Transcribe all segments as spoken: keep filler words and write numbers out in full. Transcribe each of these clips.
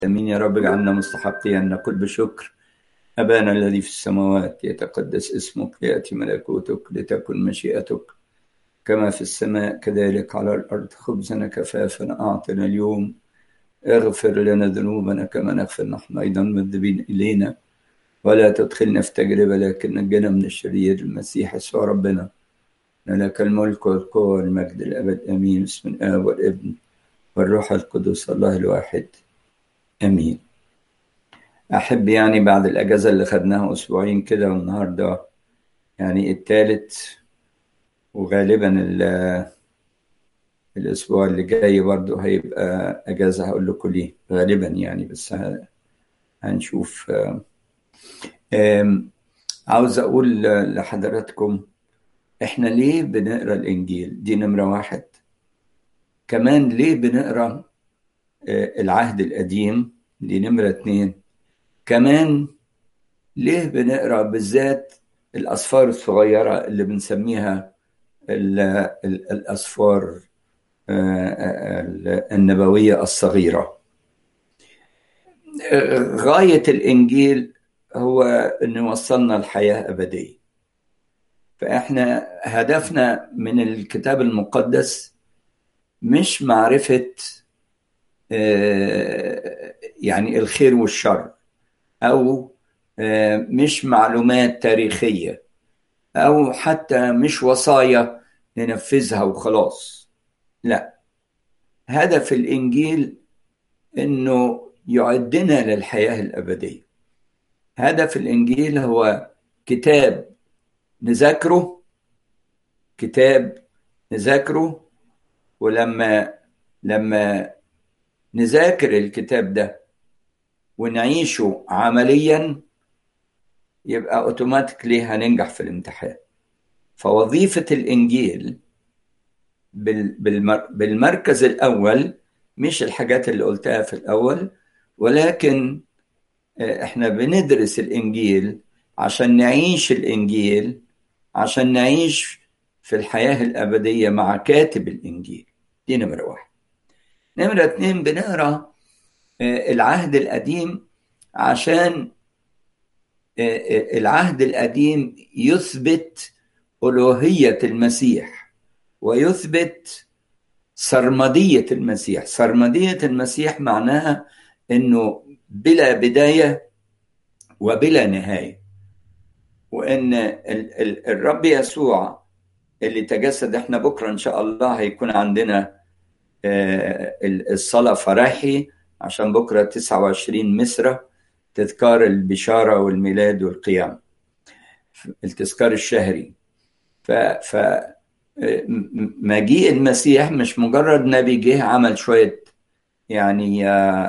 امين يا رب، اجعلنا مستحقين ان نقول بشكر. ابانا الذي في السماوات، يتقدس اسمك، لياتي ملكوتك، لتكن مشيئتك كما في السماء كذلك على الارض. خبزنا كفافنا اعطنا اليوم، اغفر لنا ذنوبنا كما نغفر نحن ايضا المذنبين الينا، ولا تدخلنا في تجربه لكن نجنا من الشرير. المسيح يسوع ربنا، لك الملك والقوه والمجد الابد. امين. بسم الاب والابن والروح القدس الله الواحد، امين. أحب يعني بعد الأجازة اللي خدناها أسبوعين كده، والنهاردة يعني الثالث، وغالبا الأسبوع اللي جاي برضو هيبقى أجازة. هقول لكم ليه غالبا يعني، بس هنشوف. عاوز أقول لحضراتكم، إحنا ليه بنقرأ الإنجيل؟ دي نمرة واحد. كمان ليه بنقرأ العهد القديم؟ دي نمرة اتنين. كمان ليه بنقرأ بالذات الأسفار الصغيرة اللي بنسميها الأسفار النبوية الصغيرة؟ غاية الإنجيل هو أن يوصلنا الحياة أبدية. فإحنا هدفنا من الكتاب المقدس مش معرفة يعني الخير والشر، أو مش معلومات تاريخية، أو حتى مش وصايا ننفذها وخلاص. لا، هدف الإنجيل إنه يعدنا للحياة الأبدية. هدف الإنجيل هو كتاب نذاكره، كتاب نذاكره، ولما لما نذاكر الكتاب ده ونعيشه عمليا، يبقى اوتوماتيكلي هننجح في الامتحان. فوظيفة الإنجيل بالمركز الأول مش الحاجات اللي قلتها في الأول، ولكن احنا بندرس الإنجيل عشان نعيش الإنجيل، عشان نعيش في الحياة الأبدية مع كاتب الإنجيل. دي نمرة واحد. نمرة اتنين، بنقرأ العهد القديم عشان العهد القديم يثبت ألوهية المسيح، ويثبت سرمدية المسيح. سرمدية المسيح معناها أنه بلا بداية وبلا نهاية، وأن الرب يسوع اللي تجسد، احنا بكرة إن شاء الله هيكون عندنا الصلاة فرحي، عشان بكرة تسعة وعشرين مصر، تذكار البشارة والميلاد والقيام، التذكار الشهري. ف ف مجيء المسيح مش مجرد نبي جه عمل شوية يعني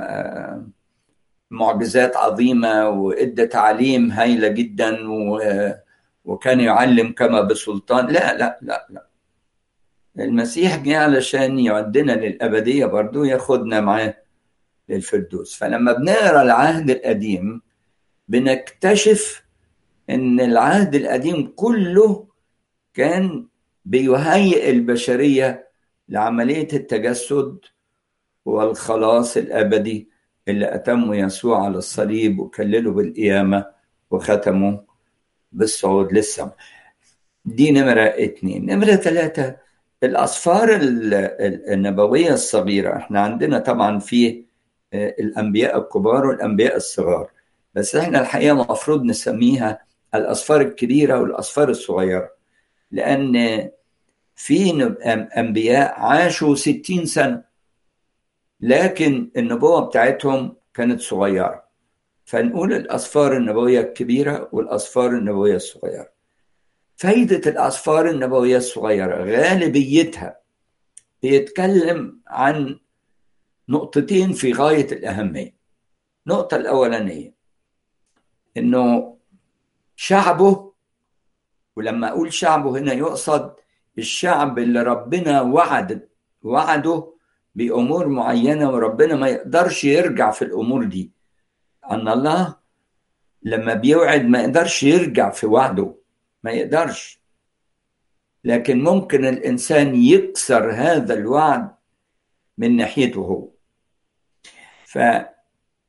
معجزات عظيمة وإدى تعليم هايلة جدا وكان يعلم كما بسلطان. لا لا لا لا، المسيح جه علشان يعدنا للأبدية، برضو ياخدنا معاه للفردوس. فلما بنقرأ العهد القديم بنكتشف ان العهد القديم كله كان بيهيئ البشرية لعملية التجسد والخلاص الأبدي اللي أتمه يسوع على الصليب، وكلله بالقيامة، وختمه بالصعود للسماء. دي نمرة اتنين. نمرة ثلاثة، الأسفار النبوية الصغيرة. احنا عندنا طبعا في الأنبياء الكبار والأنبياء الصغار، بس احنا الحقيقة مفروض نسميها الأسفار الكبيرة والأسفار الصغيرة، لأن في أنبياء عاشوا ستين سنة لكن النبوة بتاعتهم كانت صغيرة، فنقول الأسفار النبوية الكبيرة والأسفار النبوية الصغيرة. فايدة الأسفار النبوية الصغيرة غالبيتها بيتكلم عن نقطتين في غاية الأهمية. النقطة الأولانية إنه شعبه، ولما أقول شعبه هنا يقصد الشعب اللي ربنا وعد وعده بأمور معينة، وربنا ما يقدرش يرجع في الأمور دي. أن الله لما بيوعد ما يقدرش يرجع في وعده، ما يقدرش، لكن ممكن الإنسان يكسر هذا الوعد من ناحيته هو.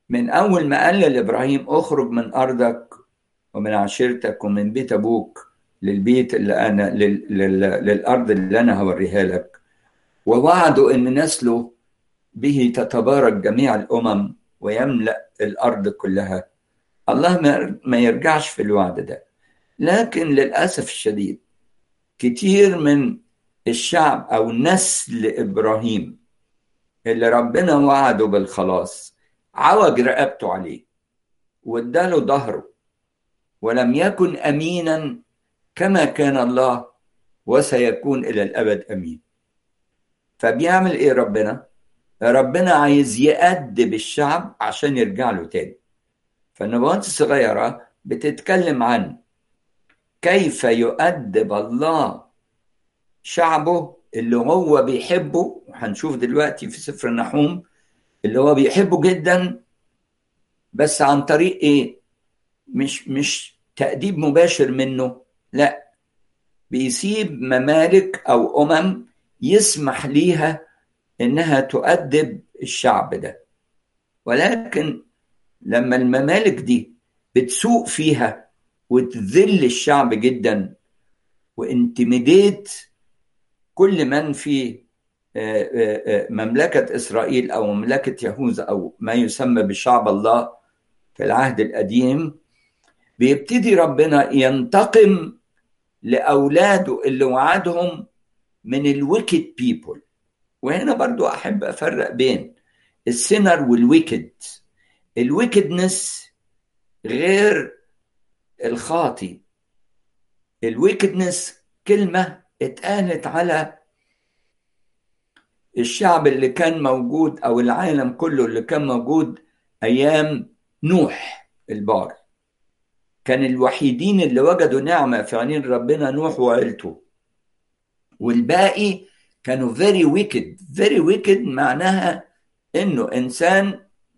من أول ما قال لإبراهيم اخرج من أرضك ومن عشيرتك ومن بيت أبوك للبيت اللي أنا لل... لل... للأرض اللي أنا هوريها لك، ووعده إن نسله به تتبارك جميع الأمم ويملأ الأرض كلها. الله ما يرجعش في الوعد ده، لكن للأسف الشديد كتير من الشعب أو نسل إبراهيم اللي ربنا وعده بالخلاص عوج رقبته عليه واداله ظهره ولم يكن أمينا كما كان الله وسيكون إلى الأبد أمين. فبيعمل إيه ربنا؟ ربنا عايز يأدب الشعب عشان يرجع له تاني. فالنبوات الصغيرة بتتكلم عن كيف يؤدب الله شعبه اللي هو بيحبه، وهنشوف دلوقتي في سفر النحوم اللي هو بيحبه جدا، بس عن طريق ايه؟ مش مش تأديب مباشر منه، لا، بيسيب ممالك او امم يسمح ليها انها تؤدب الشعب ده. ولكن لما الممالك دي بتسوق فيها وتذل الشعب جدا وانتميديت كل من في مملكة إسرائيل أو مملكة يهوذا أو ما يسمى بشعب الله في العهد القديم، بيبتدي ربنا ينتقم لأولاده اللي وعدهم من الويكد بيبول. وهنا برضو أحب أفرق بين السينر والويكد. الويكدنس غير الخاطي. الويكدنس كلمة اتقالت على الشعب اللي كان موجود أو العالم كله اللي كان موجود أيام نوح البار. كان الوحيدين اللي وجدوا نعمة في عينين ربنا نوح وعيلته، والباقي كانوا very wicked. very wicked معناها إنه إنسان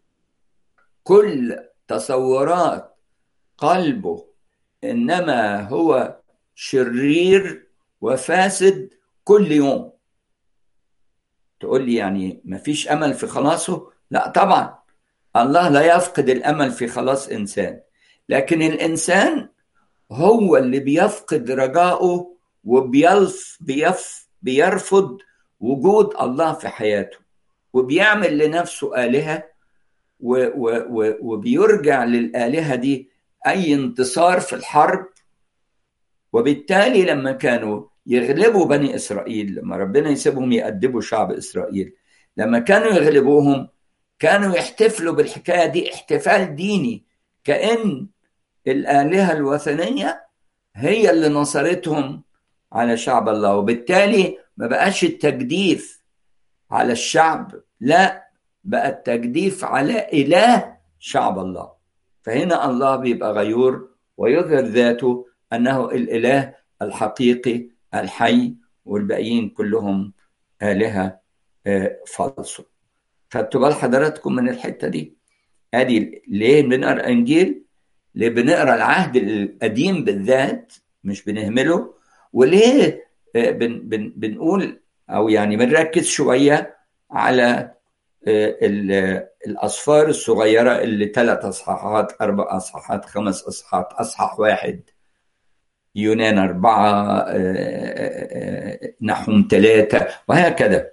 كل تصورات قلبه إنما هو شرير وفاسد كل يوم. تقول لي يعني ما فيش أمل في خلاصه؟ لا طبعا، الله لا يفقد الأمل في خلاص إنسان، لكن الإنسان هو اللي بيفقد رجائه وبيلف بيف بيرفض وجود الله في حياته، وبيعمل لنفسه آلهة و و و وبيرجع للآلهة دي أي انتصار في الحرب. وبالتالي لما كانوا يغلبوا بني إسرائيل، لما ربنا يسيبهم يأدبوا شعب إسرائيل، لما كانوا يغلبوهم كانوا يحتفلوا بالحكاية دي احتفال ديني، كأن الآلهة الوثنية هي اللي نصرتهم على شعب الله. وبالتالي ما بقاش التجديف على الشعب، لا، بقى التجديف على إله شعب الله. فهنا الله بيبقى غيور ويظهر ذاته أنه الإله الحقيقي الحي، والباقيين كلهم آلهة فالصو. خدتوا بال حضراتكم من الحتة دي؟ ادي ليه بنقرا انجيل، ليه بنقرا العهد القديم بالذات مش بنهمله، وليه بن بن بنقول او يعني بنركز شويه على الاصفار الصغيره اللي ثلاث اصحاحات، اربع اصحاحات، خمس اصحاحات، اصحاح واحد، يونان اربعه، نحوم ثلاثه، وهكذا.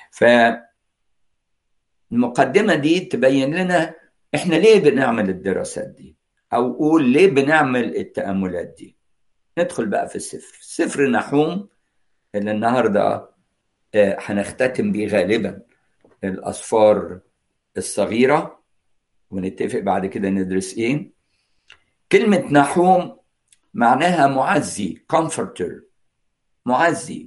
فالمقدمه دي تبين لنا احنا ليه بنعمل الدراسات دي، او قول ليه بنعمل التأملات دي. ندخل بقى في السفر، سفر نحوم اللي النهاردة هنختتم بيه غالبا الأصفار الصغيرة، ونتفق بعد كده ندرس ايه. كلمة نحوم معناها معزي، comforter، معزي.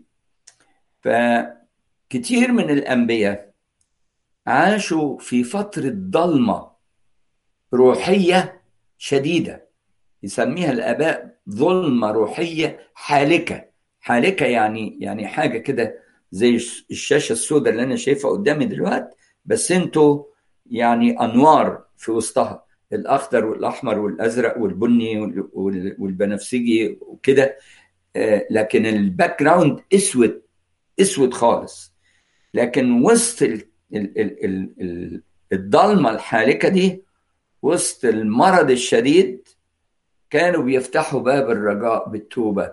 فكتير من الأنبياء عاشوا في فترة ضلمة روحية شديدة، يسميها الآباء ظلمة روحية حالكة. حالكة يعني يعني حاجة كده زي الشاشة السوداء اللي أنا شايفها قدامي دلوقتي، بس انتوا يعني أنوار في وسطها، الأخضر والأحمر والأزرق والبني والبنفسجي وكده، لكن الباك جراوند اسود، اسود خالص. لكن وسط الضلمة الحالكة دي وسط المرض الشديد كانوا بيفتحوا باب الرجاء بالتوبة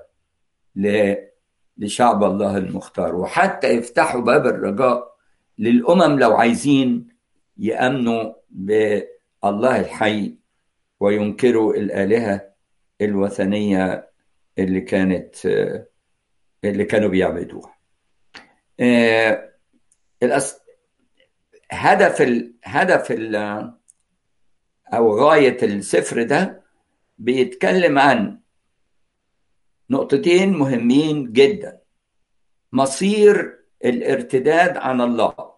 لشعب الله المختار، وحتى يفتحوا باب الرجاء للأمم لو عايزين يأمنوا بالله الحي وينكروا الآلهة الوثنية اللي كانت اللي كانوا بيعبدوها. هدف ال هدف ال أو غاية السفر ده بيتكلم عن نقطتين مهمين جدا: مصير الارتداد عن الله،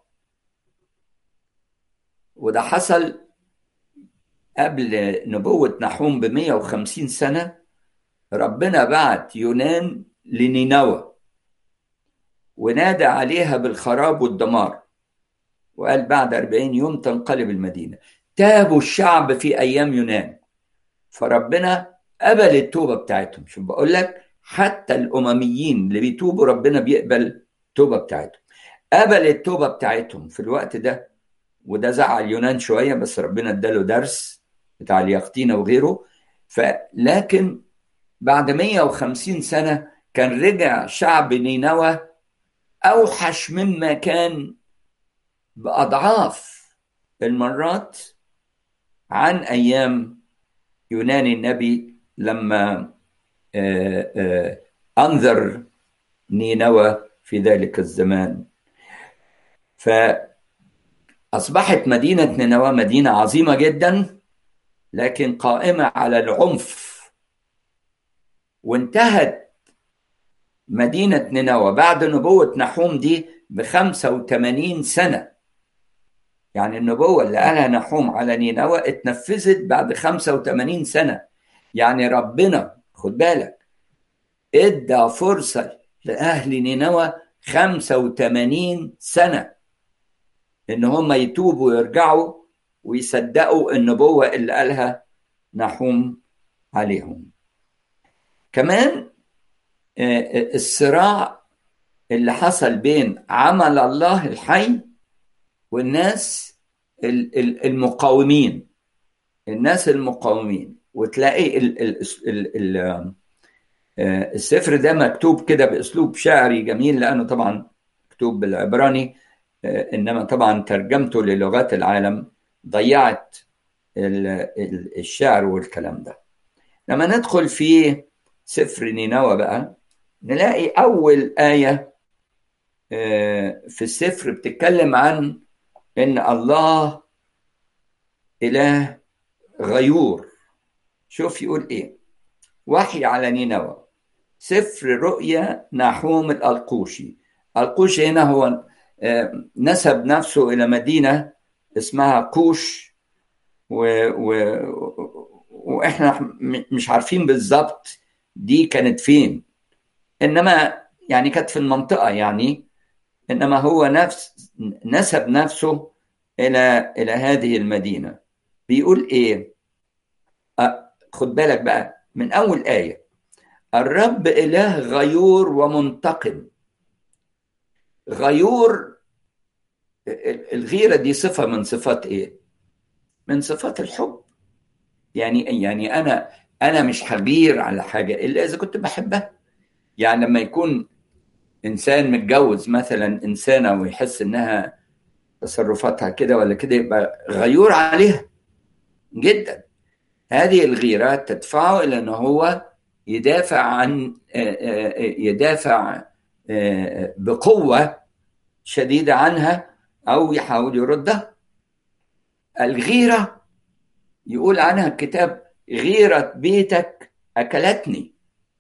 وده حصل قبل نبوة نحوم بمئة وخمسين سنة. ربنا بعت يونان لنينوى ونادى عليها بالخراب والدمار، وقال بعد أربعين يوم تنقلب المدينة. تابوا الشعب في أيام يونان، فربنا قبل التوبة بتاعتهم. شو بقول لك، حتى الأمميين اللي بيتوبوا ربنا بيقبل التوبة بتاعتهم. قبل التوبة بتاعتهم في الوقت ده، وده زعل يونان شوية، بس ربنا اداله درس بتاع اليقطينة وغيره. فلكن بعد مئة وخمسين سنة كان رجع شعب نينوى أوحش مما كان بأضعاف المرات عن أيام يونان النبي لما آآ آآ أنذر نينوى في ذلك الزمان. فأصبحت مدينة نينوى مدينة عظيمة جدا، لكن قائمة على العنف. وانتهت مدينة نينوى بعد نبوة نحوم دي بخمسة وثمانين سنة. يعني النبوة اللي قالها نحوم على نينوى اتنفذت بعد خمسة وثمانين سنة. يعني ربنا خد بالك ادى فرصة لأهل نينوى خمسة وثمانين سنة إن هم يتوبوا ويرجعوا ويصدقوا النبوة اللي قالها نحوم عليهم. كمان الصراع اللي حصل بين عمل الله الحي والناس المقاومين الناس المقاومين وتلاقي ال ال ال ال السفر ده مكتوب كده بأسلوب شعري جميل، لأنه طبعا مكتوب بالعبراني، إنما طبعا ترجمته للغات العالم ضيعت الشعر والكلام ده. لما ندخل في سفر نينوى بقى نلاقي أول آية في السفر بتتكلم عن إن الله إله غيور. شوف يقول إيه: وحي على نينوى، سفر رؤيا نحوم الألقوشي. القوشي هنا هو نسب نفسه إلى مدينة اسمها قوش، و... و... وإحنا مش عارفين بالضبط دي كانت فين، إنما يعني كانت في المنطقة يعني، إنما هو نفس نسب نفسه إلى إلى هذه المدينة. بيقول إيه؟ أه خد بالك بقى من أول آية: الرب إله غيور ومنتقم. غيور، الغيرة دي صفة من صفات إيه؟ من صفات الحب. يعني يعني أنا أنا مش هغير على حاجة إلا إذا كنت بحبها. يعني لما يكون إنسان متجوز مثلا إنسانة ويحس إنها تصرفاتها كده ولا كده، يبقى غيور عليها جدا. هذه الغيرة تدفعه إلى أنه هو يدافع عن يدافع بقوة شديدة عنها أو يحاول يردها. الغيرة يقول عنها الكتاب: غيرة بيتك أكلتني.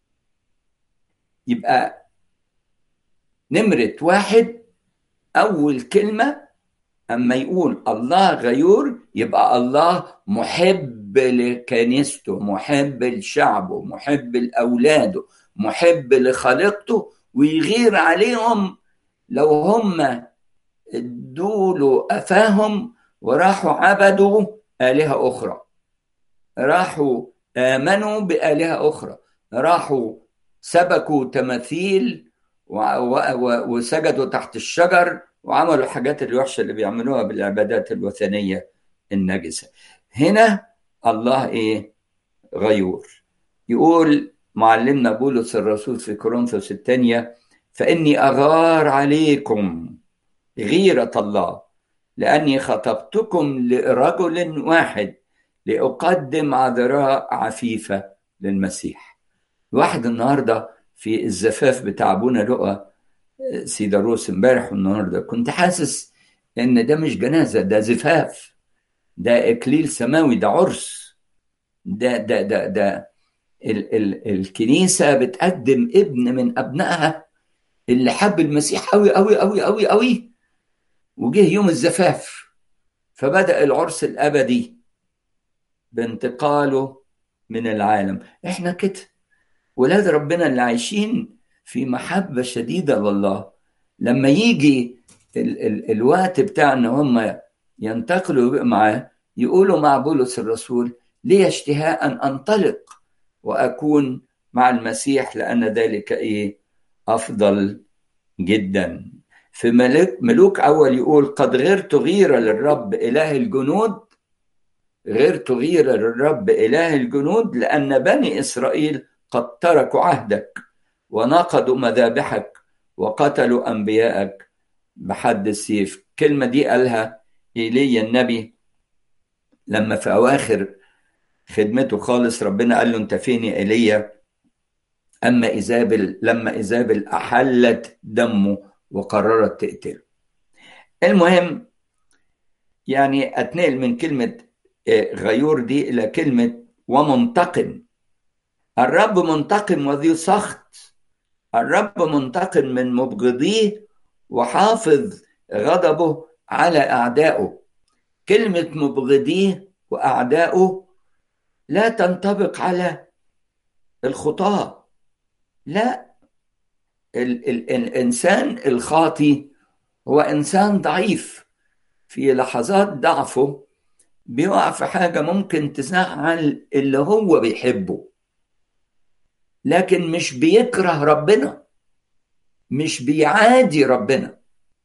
يبقى نمرة واحد أول كلمة أما يقول الله غيور، يبقى الله محب لكنيسته، محب لشعبه، محب لأولاده، محب لخليقته، ويغير عليهم لو هم ادوا أفاهم وراحوا عبدوا آلهة أخرى، راحوا آمنوا بآلهة أخرى، راحوا سبكوا تماثيل وسجدوا تحت الشجر وعملوا الحاجات الوحشة اللي بيعملوها بالعبادات الوثنية النجسة. هنا الله إيه؟ غيور. يقول معلمنا بولس الرسول في كورنثوس الثانية: فإني أغار عليكم غيرة الله لأني خطبتكم لرجل واحد لأقدم عذراء عفيفة للمسيح. واحد النهاردة في الزفاف بتاع أبونا لؤى سيداروس امبارح والنهاردة كنت حاسس إن ده مش جنازة، ده زفاف، ده إكليل سماوي، ده عرس، ده ده ده ده ال ال الكنيسة بتقدم ابن من أبنائها اللي حب المسيح قوي قوي قوي قوي قوي، وجه يوم الزفاف فبدأ العرس الأبدي بانتقاله من العالم. احنا كده ولاد ربنا اللي عايشين في محبة شديدة لله، لما يجي ال ال الوقت بتاع ان هم ينتقلوا معاه يقولوا مع بولس الرسول: لي اشتهاء ان انطلق واكون مع المسيح لان ذلك ايه افضل جدا. في ملك ملوك اول يقول: قد غرت غيرة للرب اله الجنود، غرت غيرة للرب اله الجنود لان بني اسرائيل قد تركوا عهدك ونقضوا مذابحك وقتلوا انبيائك بحد السيف. الكلمة دي قالها ايليا النبي لما في اواخر خدمته خالص ربنا قال له: انت فين يا ايليا؟ اما ايزابل لما ايزابل احلت دمه وقررت تقتله. المهم يعني اتنقل من كلمة غيور دي الى كلمة ومنتقم. الرب منتقم وذي سخط، الرب منتقم من مبغضيه وحافظ غضبه على أعدائه. كلمة مبغضيه وأعدائه لا تنطبق على الخطاة، لا، ال ال الإنسان الخاطي هو إنسان ضعيف، في لحظات ضعفه بيقع في حاجة ممكن تزعل اللي هو بيحبه، لكن مش بيكره ربنا، مش بيعادي ربنا،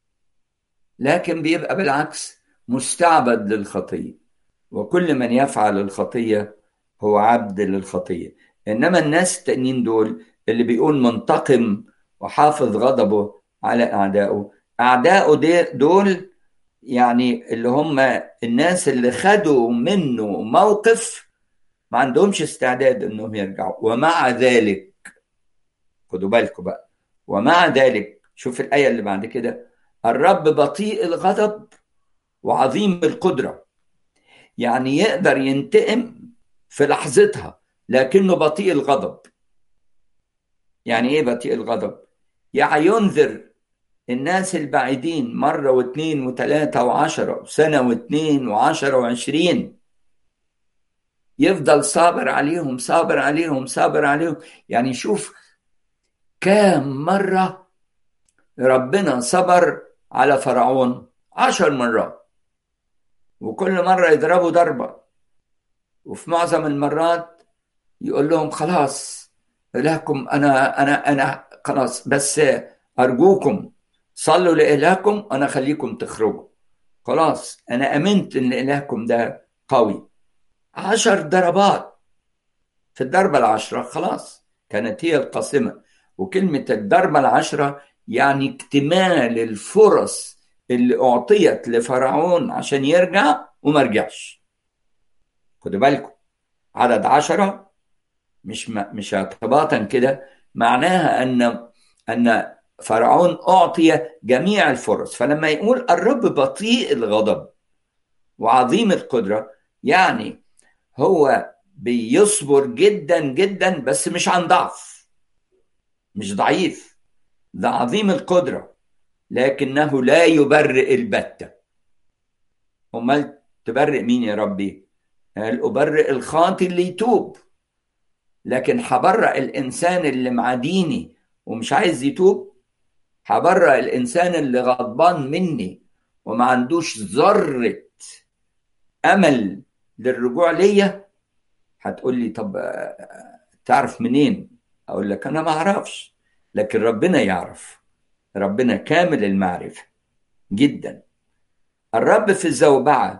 لكن بيبقى بالعكس مستعبد للخطية، وكل من يفعل الخطية هو عبد للخطية. إنما الناس التانيين دول اللي بيقول منتقم وحافظ غضبه على أعدائه، أعدائه دول يعني اللي هم الناس اللي خدوا منه موقف ما عندهمش استعداد إنهم يرجعوا. ومع ذلك خدوا بالكم بقى، ومع ذلك شوف الآية اللي بعد كده: الرب بطيء الغضب وعظيم القدرة. يعني يقدر ينتقم في لحظتها لكنه بطيء الغضب. يعني ايه بطيء الغضب؟ يعني ينذر الناس البعيدين مرة واثنين وثلاثة وعشرة سنة واثنين وعشرة وعشرين، يفضل صابر عليهم صابر عليهم صابر عليهم. يعني شوف كام مرة ربنا صبر على فرعون، عشر مرات، وكل مرة يضربوا ضربة، وفي معظم المرات يقول لهم: خلاص إلهكم أنا أنا أنا خلاص، بس أرجوكم صلوا لإلهكم أنا خليكم تخرجوا، خلاص أنا أمنت إن إلهكم ده قوي. عشر ضربات، في الضربة العشرة خلاص كانت هي القاسمة. وكلمة الضربة العشرة يعني اكتمال الفرص اللي أعطيت لفرعون عشان يرجع وما رجعش. خدوا بالكم، عدد عشرة مش مش اعتباطا كده، معناها ان ان فرعون اعطي جميع الفرص. فلما يقول الرب بطيء الغضب وعظيم القدرة، يعني هو بيصبر جدا جدا بس مش عن ضعف، مش ضعيف، ده عظيم القدرة، لكنه لا يبرئ البتة. امال تبرئ مين يا ربي؟ قال أبرئ الخاطي اللي يتوب، لكن هبرأ الإنسان اللي معاديني ومش عايز يتوب؟ هبرأ الإنسان اللي غضبان مني وما عندوش ذرة أمل للرجوع ليا؟ هتقول لي طب تعرف منين؟ أقول لك أنا ما أعرفش، لكن ربنا يعرف، ربنا كامل المعرفة جدا. الرب في الزوبعة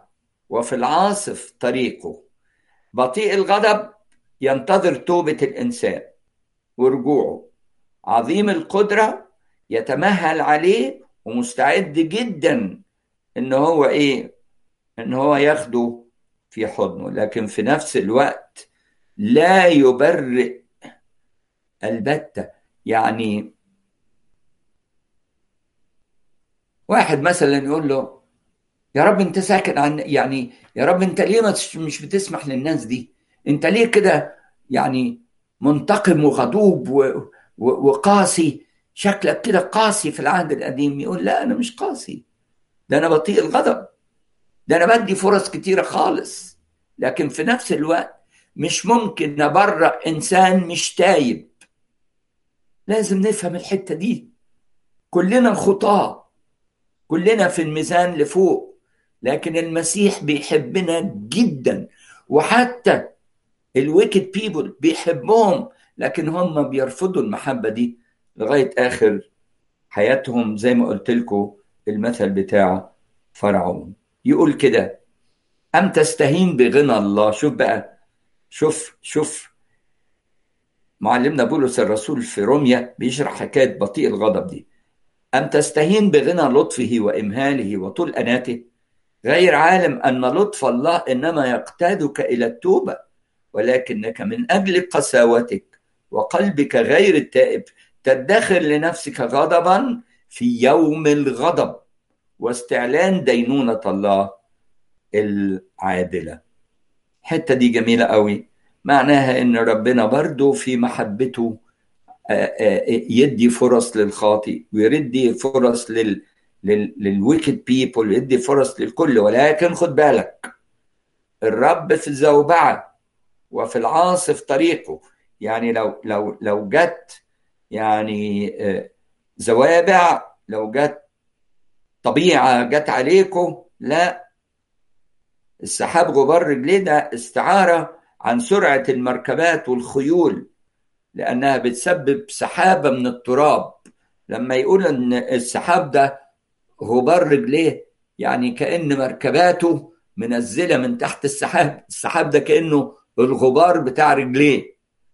وفي العاصف طريقه. بطيء الغضب ينتظر توبة الإنسان ورجوعه. عظيم القدرة يتمهل عليه ومستعد جدا إن هو إيه إن هو ياخده في حضنه، لكن في نفس الوقت لا يبرئ البتة. يعني واحد مثلا يقول له يا رب انت ساكت عن، يعني يا رب انت ليه مش بتسمح للناس دي؟ انت ليه كده يعني منتقم وغضوب وقاسي؟ شكلك كده قاسي في العهد القديم. يقول لا، انا مش قاسي، ده انا بطيء الغضب، ده انا بدي فرص كتيرة خالص، لكن في نفس الوقت مش ممكن نبرأ انسان مش تايب. لازم نفهم الحتة دي. كلنا خطاة، كلنا في الميزان لفوق، لكن المسيح بيحبنا جدا. وحتى الويكد بيبل بيحبهم، لكن هم بيرفضوا المحبة دي لغاية آخر حياتهم. زي ما قلت لكم المثل بتاع فرعون يقول كده: أم تستهين بغنى الله. شوف بقى، شوف شوف معلمنا بولس الرسول في روميا بيشرح حكاية بطيء الغضب دي. أم تستهين بغنى لطفه وإمهاله وطول أناته، غير عالم أن لطف الله إنما يقتادك إلى التوبة، ولكنك من أجل قساوتك وقلبك غير التائب تدخر لنفسك غضبا في يوم الغضب واستعلان دينونة الله العادلة. الحتة دي جميلة قوي، معناها إن ربنا برضو في محبته يدي فرص للخاطئ ويدي فرص لل للويكد بيبل، يدي فرص للكل. ولكن خد بالك، الرب في الزوبعة وفي العاصف طريقه. يعني لو لو لو جت يعني زوابع، لو جت طبيعة جت عليكم، لا، السحاب غبار رجليه ده استعارة عن سرعة المركبات والخيول، لأنها بتسبب سحابة من التراب. لما يقول أن السحاب ده غبار رجليه، يعني كأن مركباته منزلة من تحت السحاب. السحاب ده كأنه الغبار بتاع رجليه.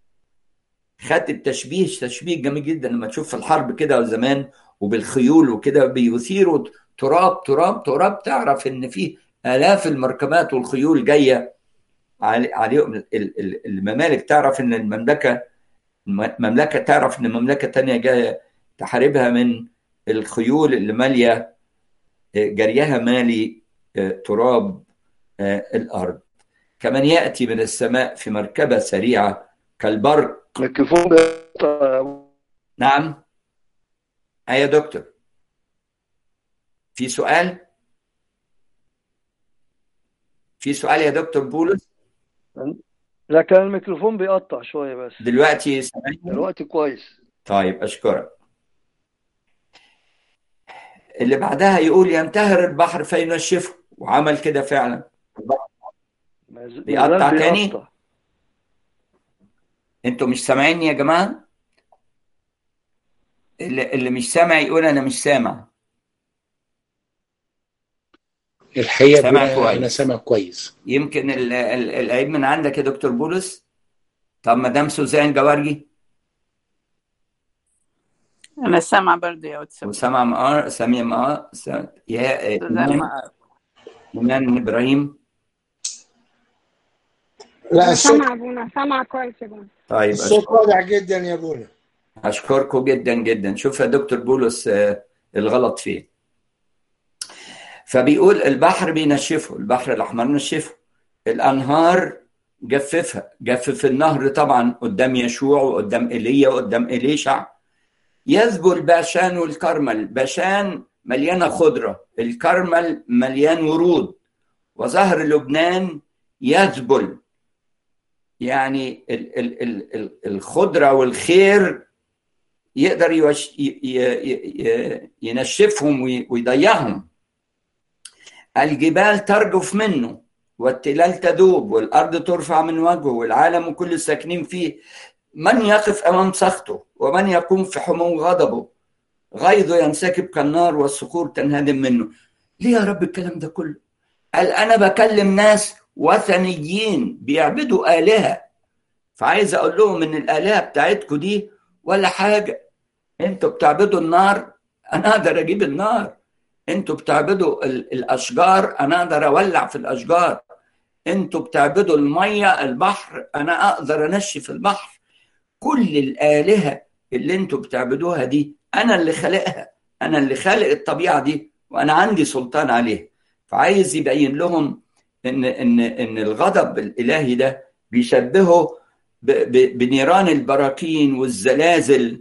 خدت التشبيه، تشبيه جميل جدا لما تشوف في الحرب كده زمان وبالخيول وكده بيثيروا تراب تراب تراب، تعرف ان في آلاف المركبات والخيول جاية عليهم. الممالك تعرف ان المملكة مملكة تعرف ان مملكة تانية جاية تحاربها من الخيول اللي مالية جريها مالي تراب الأرض. كمان يأتي من السماء في مركبة سريعة كالبرق. ميكروفون. نعم أي دكتور، في سؤال؟ في سؤال يا دكتور بولس؟ لا، كان الميكروفون بيقطع شوية بس. دلوقتي سامعني؟ دلوقتي كويس. طيب أشكرك. اللي بعدها يقول ينتهر البحر فينشفه، وعمل كده فعلا. بيقطع تاني؟ انتوا مش سامعيني يا جماعة؟ اللي, اللي مش سامع يقول أنا مش سامع. الحقيقة سامع كويس. أنا سامع كويس. يمكن العيب من عندك يا دكتور بولس. طب مدام سوزان جوارجي؟ أنا سامع برضه يا واتساب. وسامع مقار سامية مقار سام... يا إيمان إيمان إبراهيم. لا سامع ابونا، سامع كويس يا ابونا. طيب الصوت واضح جدا يا ابونا. أشكركم جدا جدا. شوف يا دكتور بولس الغلط فيه. فبيقول البحر بينشفه، البحر الأحمر نشفه، الأنهار جففها. جفف النهر طبعا قدام يشوع وقدام إيليا وقدام إليشع. يذبل باشان والكرمل. باشان مليانة خضرة، الكرمل مليان ورود، وظهر لبنان يذبل، يعني ال ال ال ال الخضرة والخير يقدر يوش ينشفهم ويضيعهم. الجبال ترجف منه والتلال تذوب والأرض ترفع من وجهه والعالم وكل الساكنين فيه. من يقف أمام سخطه ومن يقوم في حمو غضبه؟ غيظه ينسكب كالنار والصخور تنهدم منه. ليه يا رب الكلام ده كله؟ قال أنا بكلم ناس وثنيين بيعبدوا آلهة، فعايز أقول لهم إن الآلهة بتاعتكم دي ولا حاجة. أنتوا بتعبدوا النار، أنا أقدر أجيب النار. أنتوا بتعبدوا الأشجار، أنا أقدر أولع في الأشجار. أنتوا بتعبدوا المية البحر، أنا أقدر أنشف البحر. كل الآلهة اللي أنتوا بتعبدوها دي أنا اللي خلقها، أنا اللي خالق الطبيعة دي، وأنا عندي سلطان عليها. فعايز يبين لهم إن إن إن الغضب الإلهي ده بيشبهه بنيران البراكين والزلازل،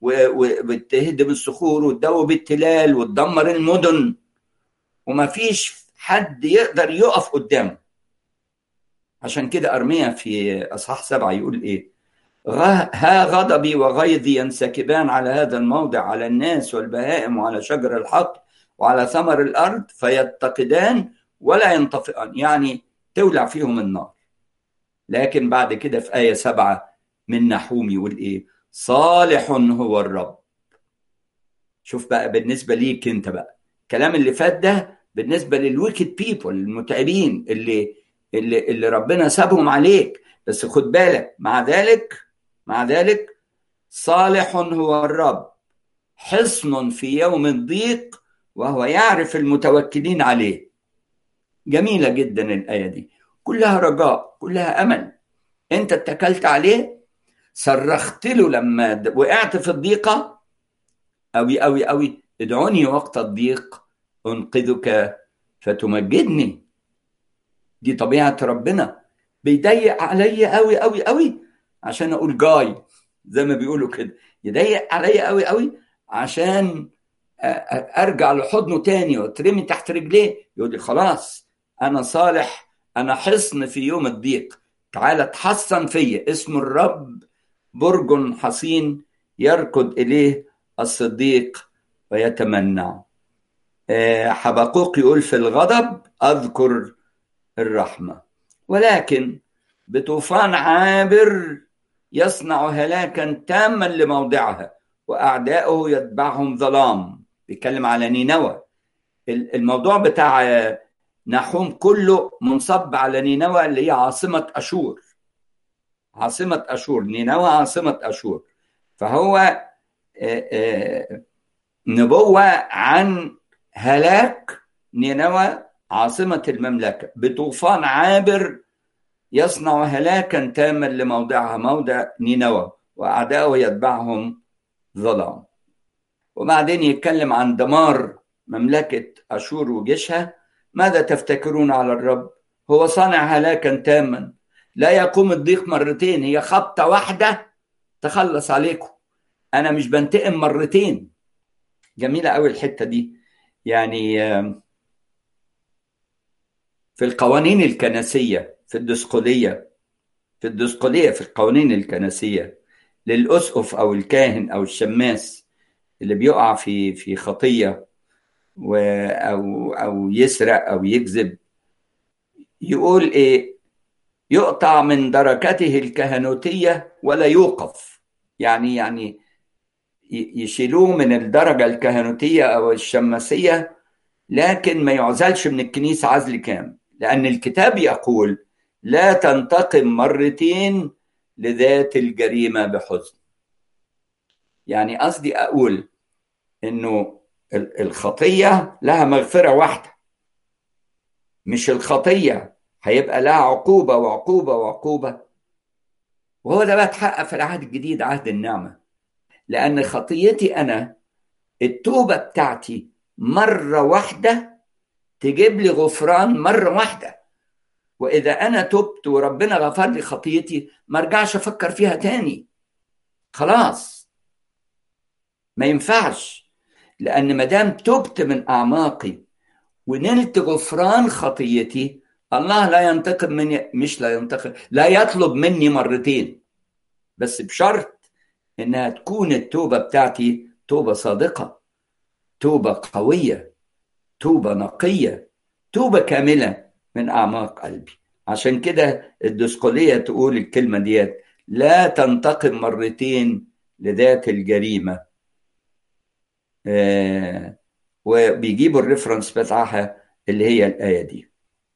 وتهدم الصخور وتدوب التلال وتدمر المدن، وما فيش حد يقدر يقف قدامه. عشان كده أرميا في أصحاح سبعة يقول إيه؟ ها غضبي وغيظي ينسكبان على هذا الموضع، على الناس والبهائم وعلى شجر الحقل وعلى ثمر الأرض، فيتقدان ولا ينطفئان، يعني تولع فيهم النار. لكن بعد كده في آية سبعة من نحوم يقول إيه؟ صالح هو الرب. شوف بقى بالنسبة ليك انت بقى، الكلام اللي فات ده بالنسبة للويكد بيبل المتعبين اللي, اللي, اللي ربنا سابهم عليك، بس خد بالك مع ذلك مع ذلك صالح هو الرب، حصن في يوم الضيق، وهو يعرف المتوكلين عليه. جميلة جدا الآية دي، كلها رجاء، كلها أمل. انت اتكلت عليه، صرخت له لما وقعت في الضيقة، أوي أوي أوي ادعوني وقت الضيق أنقذك فتمجدني. دي طبيعة ربنا، بيضيق علي أوي أوي أوي عشان أقول جاي، زي ما بيقولوا كده، يضيق علي أوي أوي عشان أرجع لحضنه تاني وترمي تحت رجليه. يقول لي خلاص أنا صالح، أنا حصن في يوم الضيق، تعالى تحصن فيا. اسم الرب برج حصين يركض إليه الصديق ويتمنع. حبقوق يقول في الغضب أذكر الرحمة، ولكن بطوفان عابر يصنع هلاكا تاما لموضعها، وأعداؤه يتبعهم ظلام. بيتكلم على نينوى. الموضوع بتاع نحوم كله منصب على نينوى اللي هي عاصمة أشور. عاصمة أشور، نينوى عاصمة أشور. فهو نبوة عن هلاك نينوى عاصمة المملكة بطوفان عابر يصنع هلاكا تاما لموضعها، موضع نينوى، وأعداؤه يتبعهم ظلام. وبعدين يتكلم عن دمار مملكة أشور وجيشها. ماذا تفتكرون على الرب؟ هو صانع هلاكا تاما، لا يقوم الضيق مرتين، هي خبطة واحدة تخلص عليكم. أنا مش بنتقم مرتين. جميلة قوي الحتة دي. يعني في القوانين الكنسية، في الدسقلية في الدسقلية في القوانين الكنسية للأسقف أو الكاهن أو الشماس اللي بيقع في في خطية أو أو يسرق أو يكذب، يقول إيه؟ يقطع من دركته الكهنوتية ولا يوقف. يعني يعني يشيلوه من الدرجة الكهنوتية أو الشماسية، لكن ما يعزلش من الكنيسة عزل كامل، لأن الكتاب يقول لا تنتقم مرتين لذات الجريمة بحزن. يعني قصدي أقول إنه الخطية لها مغفرة واحدة، مش الخطية هيبقى لها عقوبة وعقوبة وعقوبة. وهو ده بقى اتحقق في العهد الجديد، عهد النعمة، لأن خطيتي أنا التوبة بتاعتي مرة واحدة تجيب لي غفران مرة واحدة. وإذا أنا تبت وربنا غفر لي خطيتي ما ارجعش أفكر فيها تاني، خلاص ما ينفعش. لأن مدام تبت من أعماقي ونلت غفران خطيتي، الله لا ينتقم مني، مش لا ينتقم، لا يطلب مني مرتين، بس بشرط إنها تكون التوبة بتاعتي توبة صادقة، توبة قوية، توبة نقية، توبة كاملة من أعماق قلبي. عشان كده الدسقلية تقول الكلمة ديت لا تنتقم مرتين لذات الجريمة. آه وبيجيبوا الريفرنس بتاعها اللي هي الآية دي.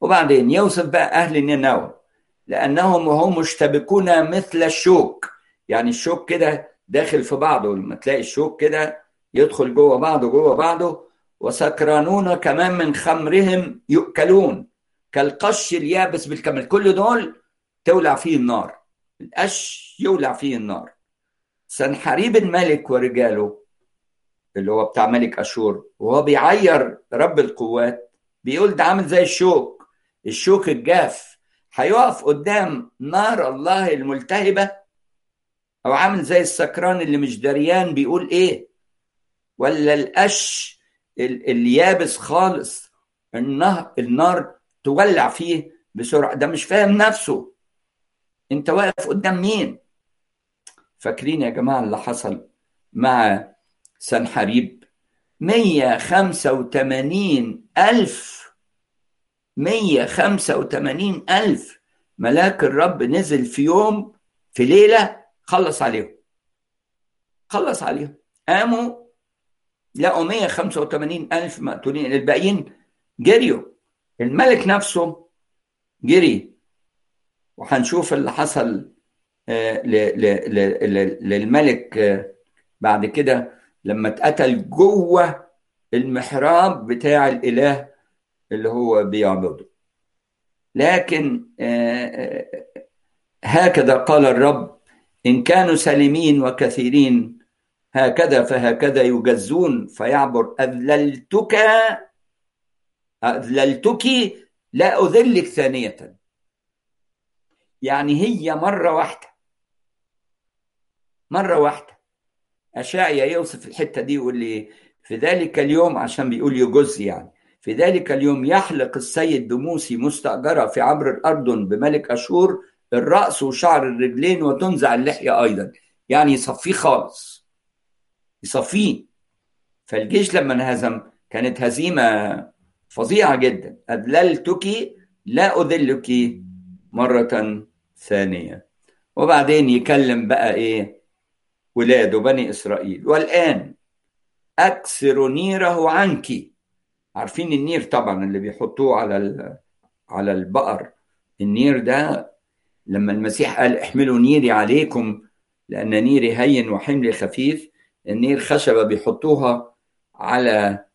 وبعدين يوصف بقى أهل نينوى لأنهم وهم مشتبكون مثل الشوك، يعني الشوك كده داخل في بعضه، لما تلاقي الشوك كده يدخل جوه بعضه جوه بعضه، وسكرانون كمان من خمرهم يؤكلون كالقش اليابس بالكمل. كل دول تولع فيه النار، القش يولع فيه النار. سنحريب الملك ورجاله اللي هو بتاع ملك أشور وهو بيعير رب القوات بيقول ده عامل زي الشوك، الشوك الجاف هيقف قدام نار الله الملتهبة، أو عامل زي السكران اللي مش دريان بيقول إيه، ولا القش اليابس خالص النهر النار تولع فيه بسرعة. ده مش فاهم نفسه، انت واقف قدام مين؟ فاكرين يا جماعة اللي حصل مع سنحريب؟ مية خمسة وتمانين ألف مية خمسة وتمانين ألف ملاك الرب نزل في يوم في ليلة، خلص عليهم خلص عليهم قاموا لقوا مية خمسة وتمانين ألف مقتولين، الباقيين جريوا، الملك نفسه جري. وهنشوف اللي حصل للملك بعد كده لما اتقتل جوه المحراب بتاع الإله اللي هو بيعبده. لكن هكذا قال الرب إن كانوا سالمين وكثيرين هكذا فهكذا يجزون فيعبر. أذللتك أذللتك لا أذلك ثانية، يعني هي مرة واحدة مرة واحدة. أشعيا يوصف الحتة دي يقول لي في ذلك اليوم، عشان بيقول يجز، يعني في ذلك اليوم يحلق السيد بموسي مستأجرة في عبر الأردن بملك أشور الرأس وشعر الرجلين وتنزع اللحية أيضا، يعني يصفيه خالص يصفيه. فالجيش لما انهزم كانت هزيمة فظيعة جدا. أذللتك لا أذلك مرة ثانية. وبعدين يكلم بقى إيه ولاده بني إسرائيل. والآن أكسر نيره عنك. عارفين النير طبعا اللي بيحطوه على على البقر، النير ده لما المسيح قال احملوا نيري عليكم لأن نيري هين وحملي خفيف، النير خشبة بيحطوها على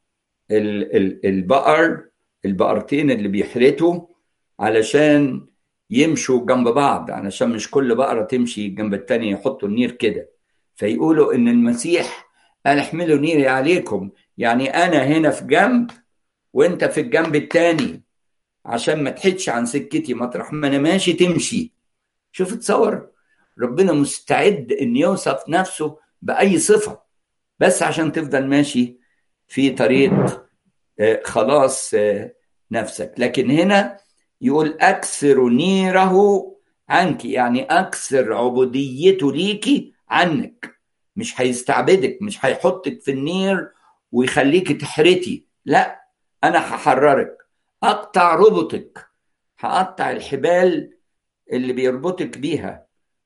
البقر، البقرتين اللي بيحرتوا علشان يمشوا جنب بعض، علشان مش كل بقرة تمشي جنب التانية، يحطوا النير كده. فيقولوا إن المسيح قال احملوا نيري عليكم، يعني أنا هنا في جنب وإنت في الجنب التاني، عشان ما تحدش عن سكتي، مطرح ما أنا ماشي تمشي. شوف تصور ربنا مستعد إن يوصف نفسه بأي صفة بس عشان تفضل ماشي في طريق خلاص نفسك. لكن هنا يقول أكسر نيره عنك، يعني أكسر عبوديته ليكي عنك. مش هيستعبدك، مش هيحطك في النير ويخليك تحرتي، لا، أنا هحررك، أقطع ربطك، هقطع الحبال اللي بيربطك بيها.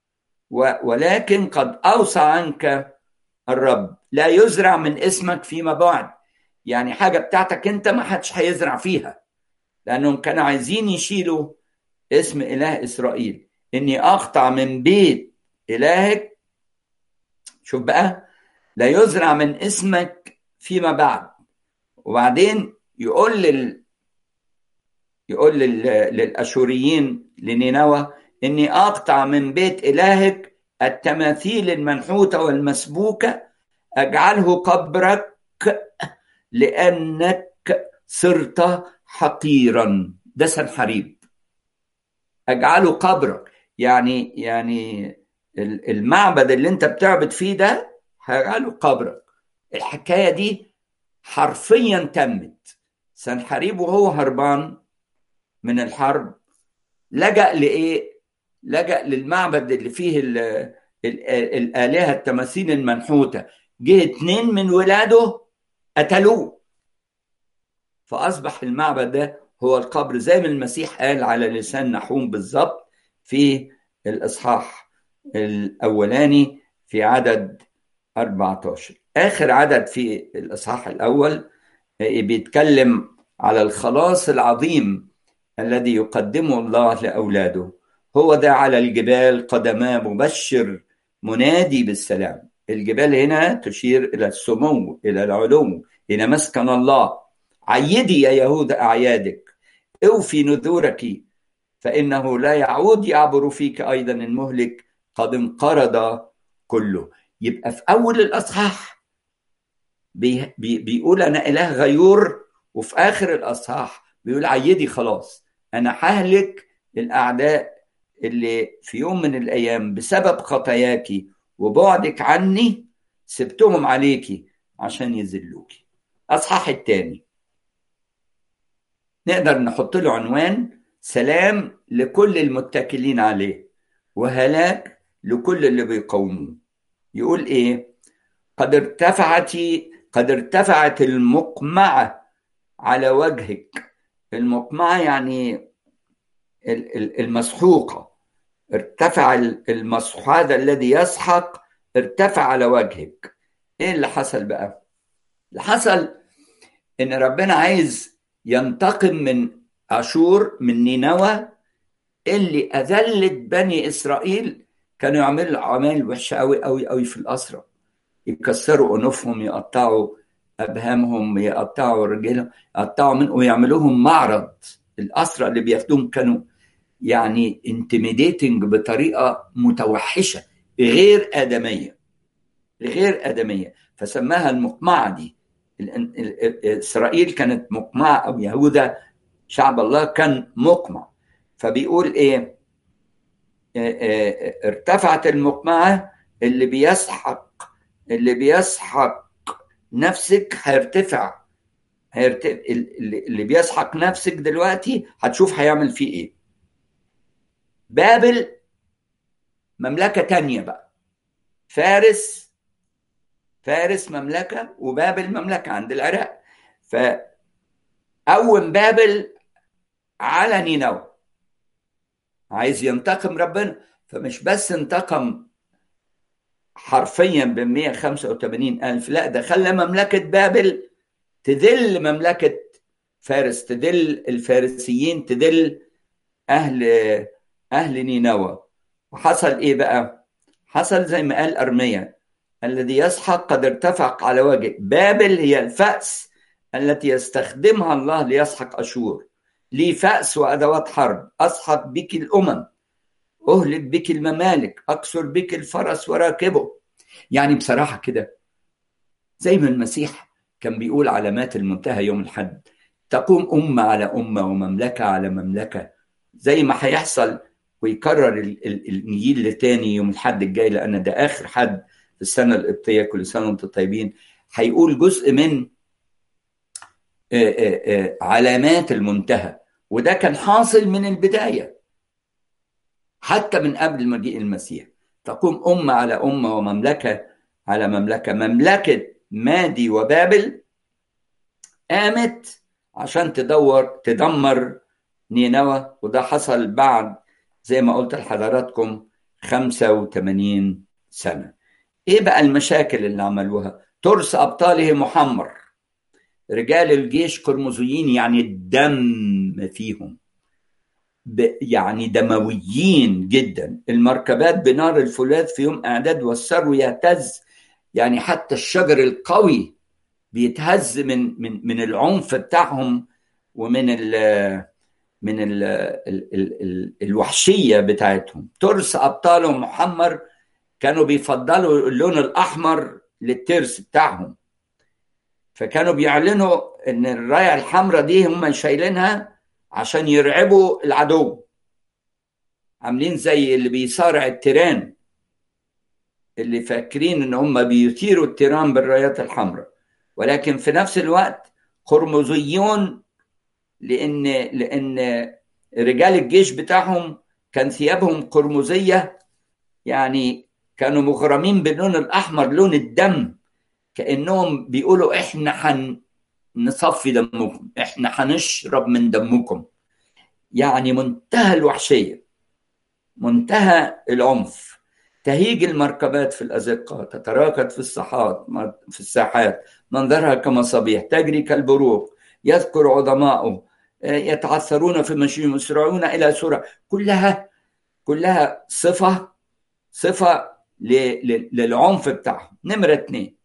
ولكن قد أوصى عنك الرب لا يزرع من اسمك فيما بعد، يعني حاجة بتاعتك انت ما حدش هيزرع فيها، لأنهم كانوا عايزين يشيلوا اسم إله إسرائيل. إني أقطع من بيت إلهك، شوف بقى، لا يزرع من اسمك فيما بعد. وبعدين يقول لل يقول لل... للأشوريين لنينوى إني أقطع من بيت إلهك التماثيل المنحوتة والمسبوكة، أجعله قبرك لأنك صرت حقيرا. ده سنحريب، أجعله قبرك، يعني يعني المعبد اللي انت بتعبد فيه ده هجعله قبرك. الحكاية دي حرفيا تمت. سنحريب وهو هربان من الحرب لجأ لإيه؟ لجأ للمعبد اللي فيه ال ال الآلهة التماثيل المنحوتة. جه اتنين من ولاده قتلوه، فأصبح المعبد ده هو القبر، زي ما المسيح قال على لسان نحوم بالظبط في الإصحاح الأولاني في عدد أربعة عشر. آخر عدد في الإصحاح الأول بيتكلم على الخلاص العظيم الذي يقدمه الله لأولاده. هو ده على الجبال قدماه مبشر منادي بالسلام. الجبال هنا تشير إلى السمو، إلى العلو، إلى مسكن الله. عيدي يا يهوذا أعيادك، اوفي نذورك، فإنه لا يعود يعبر فيك أيضا المهلك، قد انقرض كله. يبقى في أول الأصحاح بي بي بيقول أنا إله غيور، وفي آخر الأصحاح بيقول عيدي خلاص، أنا ههلك الأعداء اللي في يوم من الأيام بسبب خطاياكي وبعدك عني سبتهم عليكي عشان يذلوكي. أصحاح الثاني نقدر نحط له عنوان سلام لكل المتكلين عليه وهلاك لكل اللي بيقوموه. يقول إيه؟ قد ارتفعت قد ارتفعت المقمعة على وجهك. المقمعة يعني المسحوقة. ارتفع المسحوق هذا الذي يسحق، ارتفع على وجهك. ايه اللي حصل بقى؟ اللي حصل ان ربنا عايز ينتقم من اشور، من نينوى اللي اذلت بني اسرائيل. كانوا يعملوا اعمال وحشه قوي قوي قوي في الاسرى، يكسروا انوفهم، يقطعوا ابهامهم، يقطعوا رجلهم، يقطعوا من ويعملوهم معرض. الاسرى اللي بياخدوهم كانوا يعني intimidating بطريقه متوحشه غير ادميه غير ادميه فسماها المقمعه دي. اسرائيل كانت مقمعه، او يهوذا شعب الله كان مقمع. فبيقول ايه؟ ارتفعت المقمعه. اللي بيسحق اللي بيسحق نفسك هيرتفع هيرتفع اللي بيسحق نفسك دلوقتي هتشوف هيعمل فيه ايه. بابل مملكة تانية بقى. فارس فارس مملكة، وبابل مملكة عند العراق. فأول بابل على نينوى، عايز ينتقم ربنا. فمش بس انتقم حرفيا ب مئة وخمسة وثمانين ألف، لا، ده خلى مملكة بابل تذل مملكة فارس، تذل الفارسيين، تذل أهل أهل نينوى. وحصل إيه بقى؟ حصل زي ما قال أرميا: الذي يسحق قد ارتفع على وجه. بابل هي الفأس التي يستخدمها الله ليسحق أشور. لي فأس وأدوات حرب، أسحق بك الأمم، أهلك بك الممالك، أكسر بك الفرس وراكبه. يعني بصراحة كده زي ما المسيح كان بيقول علامات المنتهى يوم الحد: تقوم أمة على أمة ومملكة على مملكة. زي ما هيحصل ويكرر الإنجيل لتاني يوم الحد الجاي، لأن ده آخر حد في السنة القبطية، كل سنة وانتم طيبين. هيقول جزء من علامات المنتهى، وده كان حاصل من البداية حتى من قبل مجيء المسيح. تقوم أمة على أمة ومملكة على مملكة. مملكة مادي وبابل قامت عشان تدور تدمر نينوى، وده حصل بعد زي ما قلت لحضراتكم خمسة وثمانين سنة. ايه بقى المشاكل اللي عملوها؟ ترس أبطاله محمر، رجال الجيش قرمزيين، يعني الدم فيهم يعني دمويين جدا. المركبات بنار الفولاذ في يوم اعداد والثرو يهتز، يعني حتى الشجر القوي بيتهز من من من العنف بتاعهم ومن ال من ال ال ال ال الوحشيه بتاعتهم. ترس ابطالهم محمر، كانوا بيفضلوا اللون الاحمر للترس بتاعهم، فكانوا بيعلنوا ان الرايه الحمراء دي هم شايلينها عشان يرعبوا العدو، عاملين زي اللي بيصارع التيران، اللي فاكرين ان هم بيثيروا التيران بالرايات الحمراء، ولكن في نفس الوقت قرمزيون، لان لان رجال الجيش بتاعهم كان ثيابهم قرمزيه، يعني كانوا مغرمين باللون الاحمر، لون الدم، كانهم بيقولوا احنا هنصفي دمكم، احنا هنشرب من دمكم. يعني منتهى الوحشيه، منتهى العنف. تهيج المركبات في الأزقة، تتراكد في الساحات في الساحات، منظرها كمصابيح، تجري كالبروق، يذكر عظماؤه يتعثرون في مشيهم، يسرعون إلى سرعة. كلها كلها صفة صفة للعنف بتاعهم. نمرة اتنين،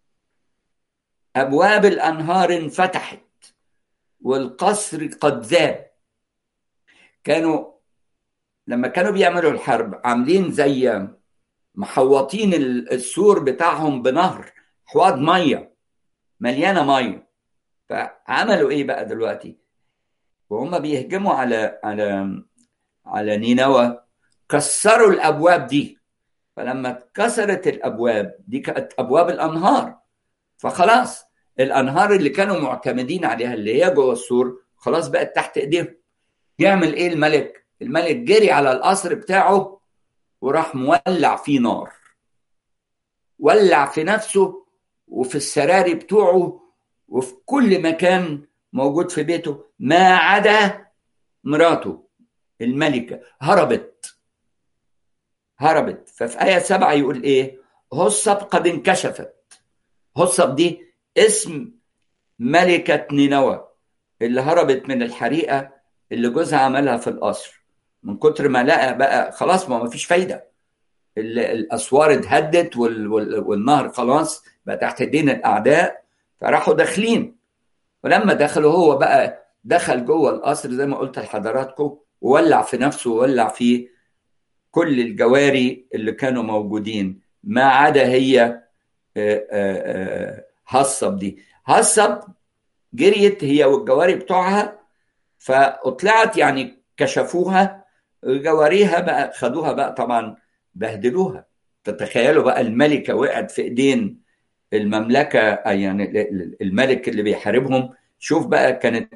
أبواب الأنهار انفتحت والقصر قد ذاب. كانوا لما كانوا بيعملوا الحرب عاملين زي محوطين السور بتاعهم بنهر، حواض مية مليانة مية. فعملوا ايه بقى دلوقتي وهم بيهجموا على على على نينوى؟ كسروا الابواب دي. فلما اتكسرت الابواب دي كانت ابواب الانهار، فخلاص الانهار اللي كانوا معتمدين عليها اللي هي جوه السور خلاص بقت تحت ايديهم. يعمل ايه الملك؟ الملك جري على القصر بتاعه وراح مولع فيه نار، ولع في نفسه وفي السراري بتوعه وفي كل مكان موجود في بيته، ما عدا مراته الملكة هربت هربت. ففي آية سبعة يقول ايه؟ هصب قد انكشفت. هصب دي اسم ملكة نينوى اللي هربت من الحريقة اللي جوزها عملها في القصر. من كتر ما لقى بقى خلاص ما فيش فايدة، الأسوار اتهدت والنهر خلاص بقى تحت ايدين الأعداء، فراحوا داخلين. ولما دخلوا هو بقى دخل جوه القصر زي ما قلت لحضراتكم، وولع في نفسه وولع في كل الجواري اللي كانوا موجودين ما عدا هي هصب دي. هصب جريت هي والجواري بتوعها فاطلعت، يعني كشفوها جواريها بقى، خدوها بقى طبعا بهدلوها. تتخيلوا بقى الملكة وقعت في ايدين المملكة، يعني الملك اللي بيحاربهم. شوف بقى كانت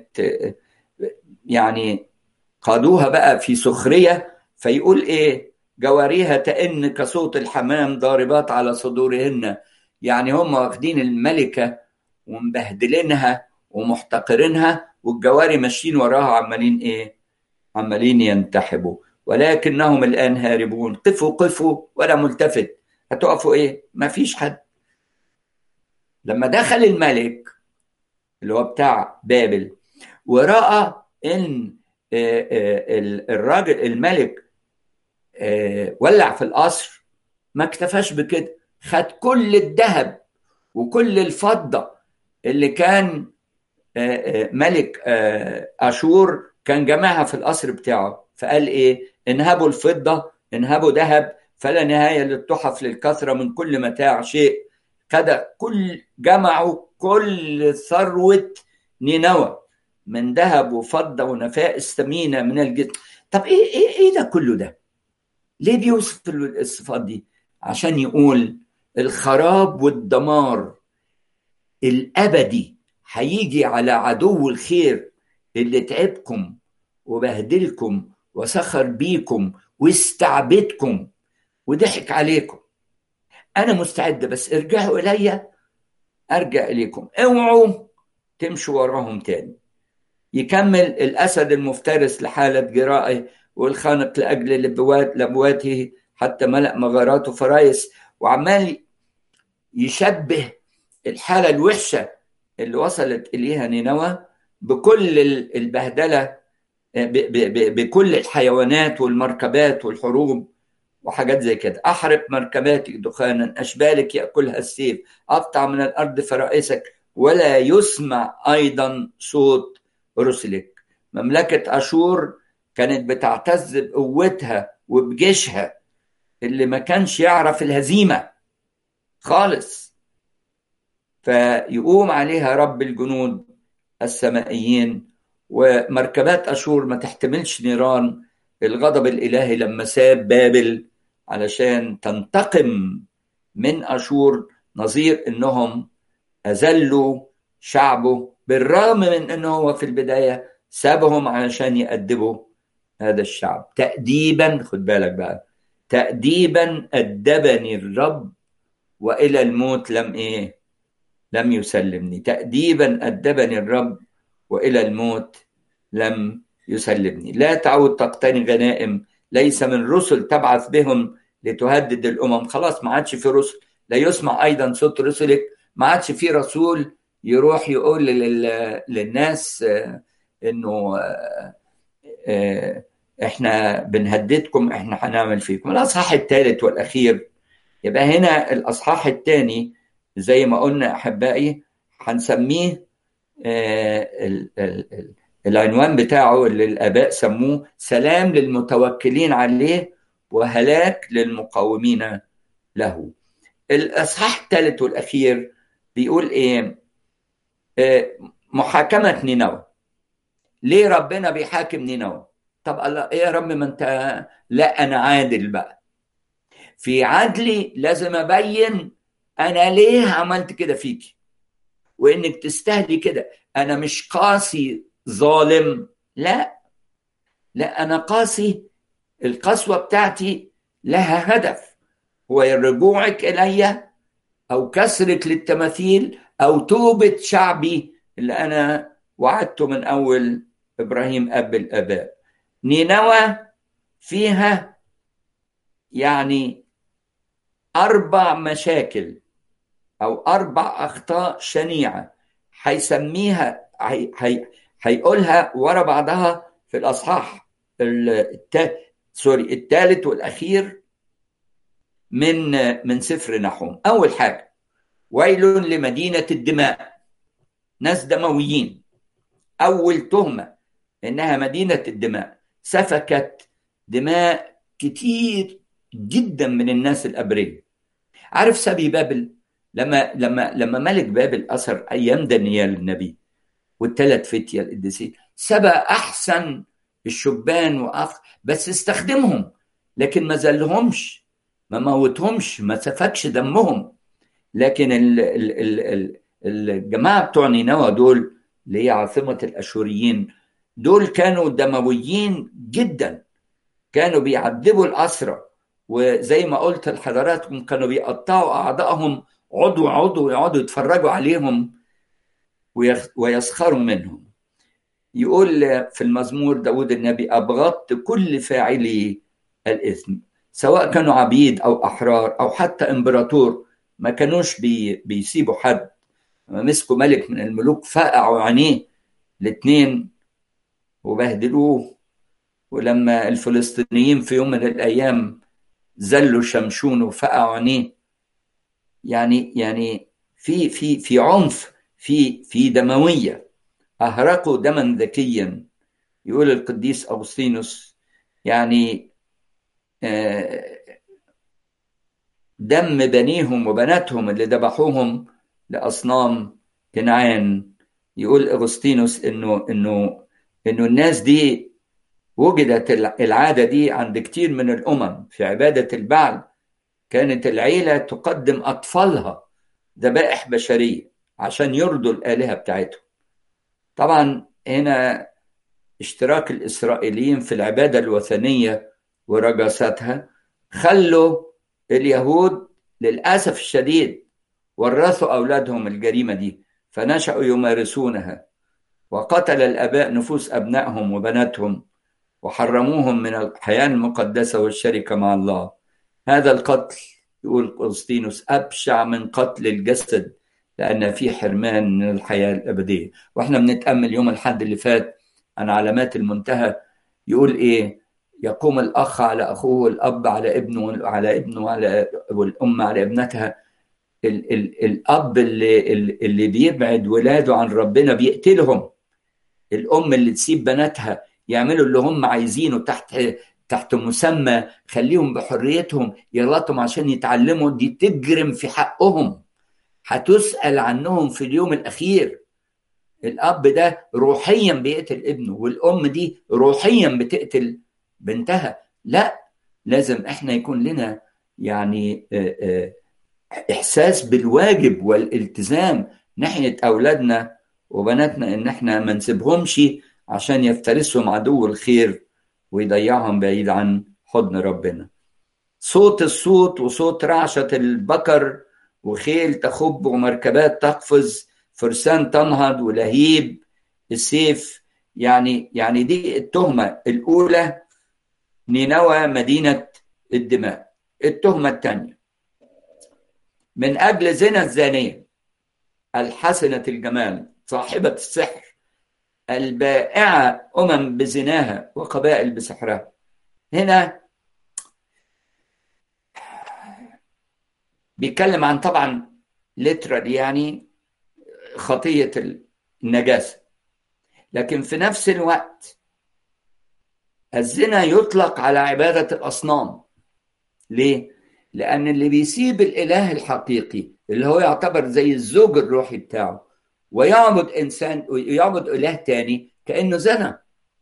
يعني قادوها بقى في سخرية. فيقول ايه؟ جواريها تئن كصوت الحمام ضاربات على صدورهن. يعني هم واخدين الملكة ومبهدلينها ومحتقرينها، والجواري ماشيين وراها عمالين ايه؟ عمالين ينتحبوا. ولكنهم الآن هاربون. قفوا قفوا ولا ملتفت. هتقفوا ايه؟ ما فيش حد. لما دخل الملك اللي هو بتاع بابل ورأى ان الراجل الملك ولع في القصر، ما اكتفاش بكده، خد كل الذهب وكل الفضة اللي كان ملك أشور كان جمعها في القصر بتاعه. فقال ايه؟ انهبوا الفضة، انهبوا ذهب، فلا نهاية للتحف للكثرة من كل متاع شيء. خد كل جمعوا كل ثروة نينوى من ذهب وفضة ونفائس ثمينة من الجد. طب ايه ايه ايه ده كله ده؟ ليه بيوصف الصفات دي؟ عشان يقول الخراب والدمار الأبدي هيجي على عدو الخير اللي تعبكم وبهدلكم وسخر بيكم واستعبدكم وضحك عليكم. أنا مستعد، بس ارجعوا إلي أرجع إليكم. اوعوا تمشوا وراهم تاني. يكمل الأسد المفترس لحالة جرائه والخانق لأجل لبواته حتى ملأ مغاراته فرايس. وعمال يشبه الحالة الوحشة اللي وصلت إليها نينوى بكل البهدلة، بكل الحيوانات والمركبات والحروب وحاجات زي كده. أحرق مركباتك دخانا، أشبالك يأكلها السيف، أقطع من الأرض فرائسك ولا يسمع أيضا صوت رسلك. مملكة أشور كانت بتعتز بقوتها وبجيشها اللي ما كانش يعرف الهزيمة خالص، فيقوم عليها رب الجنود السمائيين. ومركبات أشور ما تحتملش نيران الغضب الإلهي لما ساب بابل علشان تنتقم من أشور، نظير إنهم أذلوا شعبه بالرغم من أنه هو في البداية سابهم علشان يأدبوا هذا الشعب تأديبا. خد بالك بقى، تأديبا أدبني الرب وإلى الموت لم إيه لم يسلمني. تأديبا أدبني الرب وإلى الموت لم يسلمني. لا تعود تقتني غنائم، ليس من رسل تبعث بهم لتهدد الأمم. خلاص ما عادش في رسل، لا يسمع أيضا صوت رسلك. ما عادش في رسول يروح يقول للناس انه آه آه احنا بنهددكم، احنا هنعمل فيكم. الاصحاح الثالث والاخير، يبقى هنا الاصحاح الثاني زي ما قلنا احبائي هنسميه آه ال ال ال العنوان بتاعه اللي الاباء سموه سلام للمتوكلين عليه وهلاك للمقاومين له. الاصحاح الثالث والاخير بيقول ايه؟ آه محاكمه نينوى. ليه ربنا بيحاكم نينوى؟ طب الله ايه يا رب، ما انت لا انا عادل بقى، في عدلي لازم ابين انا ليه عملت كده فيكي وانك تستاهلي كده. انا مش قاسي ظالم، لا لا انا قاسي، القسوه بتاعتي لها هدف، هو رجوعك الي او كسرك للتماثيل او توبه شعبي اللي انا وعدته من اول ابراهيم اب الاباء. نينوى فيها يعني اربع مشاكل او اربع اخطاء شنيعه هيسميها هي هي هيقولها ورا بعضها في الاصحاح التا... سوري الثالث والاخير من من سفر نحوم. اول حاجه ويل لمدينه الدماء، ناس دمويين. اول تهمه انها مدينه الدماء، سفكت دماء كتير جدا من الناس الابرياء. عارف سبي بابل لما لما لما ملك بابل اثر ايام دانيال النبي والثلاث فتية القديسين، سبى احسن الشبان واخ بس استخدمهم، لكن ما زلهمش، ما موتهمش، ما سفكش دمهم. لكن ال ال ال ال الجماعه بتوع نينوى دول اللي هي عاصمه الاشوريين، دول كانوا دمويين جدا، كانوا بيعذبوا الاسرى، وزي ما قلت لحضراتكم كانوا بيقطعوا اعضائهم عضو عضو، يقعدوا يتفرجوا عليهم ويسخروا منهم. يقول في المزمور داود النبي أبغضت كل فاعلي الإثم، سواء كانوا عبيد أو أحرار أو حتى إمبراطور، ما كانوش بي بيسيبوا حد. لما مسكوا ملك من الملوك فقعوا عينيه الاثنين وبهدلوه، ولما الفلسطينيين في يوم من الأيام زلوا شمشون وفقعوا عينيه، يعني يعني في في في عنف، في في دمويه، اهرقوا دما ذكيا. يقول القديس أغسطينوس يعني دم بنيهم وبناتهم اللي ذبحوهم لاصنام كنعان. يقول أغسطينوس انه انه انه الناس دي وجدت العاده دي عند كتير من الامم في عباده البعل، كانت العيله تقدم اطفالها ذبائح بشريه عشان يرضوا الالهه بتاعتهم. طبعا هنا اشتراك الإسرائيليين في العبادة الوثنية ورجاستها خلوا اليهود للأسف الشديد ورثوا أولادهم الجريمة دي، فنشأوا يمارسونها، وقتل الآباء نفوس أبنائهم وبناتهم وحرموهم من الحياة المقدسة والشركة مع الله. هذا القتل يقول أغسطينوس أبشع من قتل الجسد، لأن فيه حرمان من الحياة الأبدية. وإحنا بنتأمل يوم الحد اللي فات عن علامات المنتهى، يقول إيه؟ يقوم الأخ على أخوه والأب على ابنه وعلى ابنه وعلى والأم على ابنتها. ال ال الأب اللي, اللي بيبعد ولاده عن ربنا بيقتلهم. الأم اللي تسيب بناتها يعملوا اللي هم عايزينه تحت تحت مسمى خليهم بحريتهم يغلطهم عشان يتعلموا، دي تجرم في حقهم، هتسأل عنهم في اليوم الأخير. الأب ده روحيا بيقتل ابنه، والأم دي روحيا بتقتل بنتها. لا، لازم احنا يكون لنا يعني إحساس بالواجب والالتزام ناحية أولادنا وبناتنا، إن احنا ما نسيبهمش عشان يفترسهم عدو الخير ويضيعهم بعيد عن حضن ربنا. صوت الصوت وصوت رعشة البكر وخيل تخب ومركبات تقفز، فرسان تنهض ولهيب السيف. يعني يعني دي التهمة الأولى، نينوى مدينة الدماء. التهمة الثانية، من أجل زنا الزانية الحسنة الجمال صاحبة السحر البائعة أمم بزناها وقبائل بسحرها. هنا بيتكلم عن طبعا literal يعني خطية النجاسة، لكن في نفس الوقت الزنا يطلق على عبادة الأصنام. ليه؟ لأن اللي بيسيب الإله الحقيقي اللي هو يعتبر زي الزوج الروحي بتاعه ويعبد إنسان ويعبد إله تاني كأنه زنا،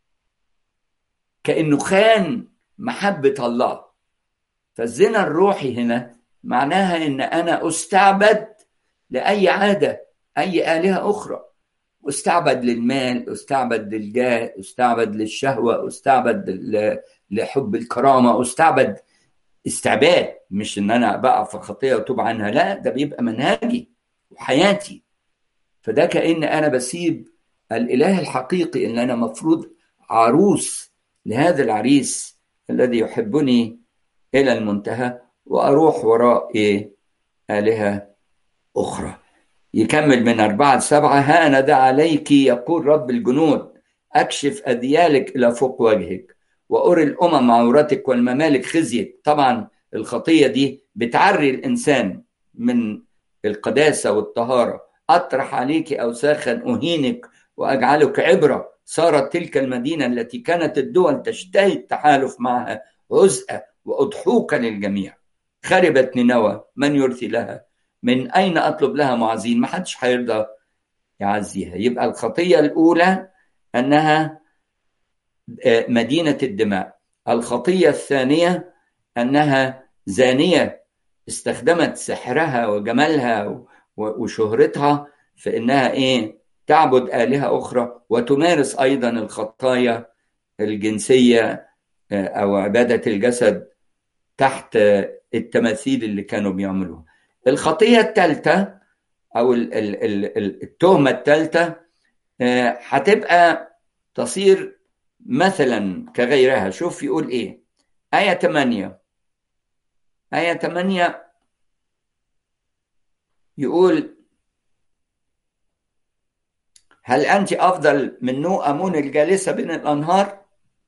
كأنه خان محبة الله. فالزنا الروحي هنا معناها إن أنا أستعبد لأي عادة، أي آلهة أخرى، أستعبد للمال، أستعبد للجاه، أستعبد للشهوة، أستعبد لحب الكرامة، أستعبد استعباد. مش إن أنا بقع في خطية وتوب عنها، لا، ده بيبقى منهجي وحياتي. فده كأن أنا بسيب الإله الحقيقي اللي أنا مفروض عروس لهذا العريس الذي يحبني إلى المنتهى، وأروح وراء إيه؟ آلهة أخرى. يكمل من أربعة لسبعة: ها أنا ذا عليك يقول رب الجنود، أكشف أذيالك إلى فوق وجهك وأري الأمم عورتك والممالك خزيك. طبعا الخطية دي بتعري الإنسان من القداسة والطهارة. أطرح عليك أوساخا أهينك وأجعلك عبرة. صارت تلك المدينة التي كانت الدول تشتهي التحالف معها هزءا وأضحوكا للجميع. خربت نينوى، من يرثي لها؟ من أين أطلب لها معزين؟ ما حدش هيرضى يعزيها. يبقى الخطية الأولى أنها مدينة الدماء. الخطية الثانية أنها زانية، استخدمت سحرها وجمالها وشهرتها في أنها إيه؟ تعبد آلهة أخرى وتمارس أيضا الخطايا الجنسية أو عبادة الجسد تحت التماثيل اللي كانوا بيعملوها. الخطية الثالثة أو التهمة الثالثة هتبقى تصير مثلا كغيرها. شوف يقول إيه، آية ثمانية آية ثمانية يقول: هل أنت أفضل من نو أمون الجالسة بين الأنهار؟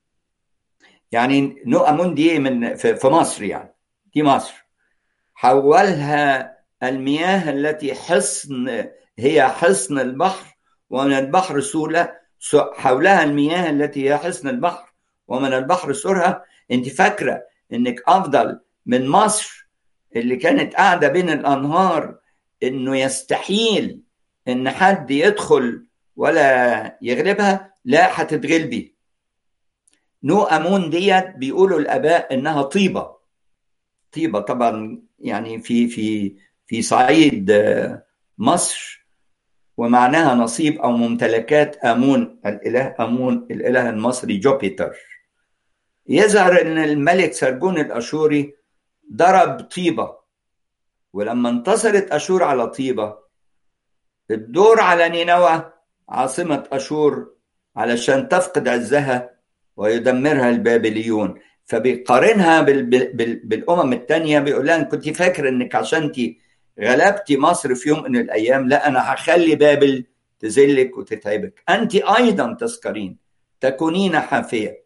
يعني نو أمون دي من في مصر، يعني دي مصر. حولها المياه التي حصن هي حصن البحر ومن البحر سولة، حولها المياه التي هي حصن البحر ومن البحر سرها. انت فاكرة انك افضل من مصر اللي كانت قاعدة بين الانهار، انه يستحيل ان حد يدخل ولا يغلبها؟ لا، هتتغلبي. نو أمون ديت بيقولوا الآباء انها طيبة. طيبة طبعا يعني في في في صعيد مصر، ومعناها نصيب أو ممتلكات آمون، الإله آمون الإله المصري جوبيتر. يظهر أن الملك سرجون الأشوري ضرب طيبة، ولما انتصرت أشور على طيبة الدور على نينوى عاصمة أشور علشان تفقد عزها ويدمرها البابليون. فبيقارنها بال بال بالأمم التانية، بيقول لها: كنت فاكر أنك عشان غلبتي مصر في يوم من الأيام، لا، أنا هخلي بابل تذلك وتتعبك. أنت أيضا تسكرين، تكونين حافية،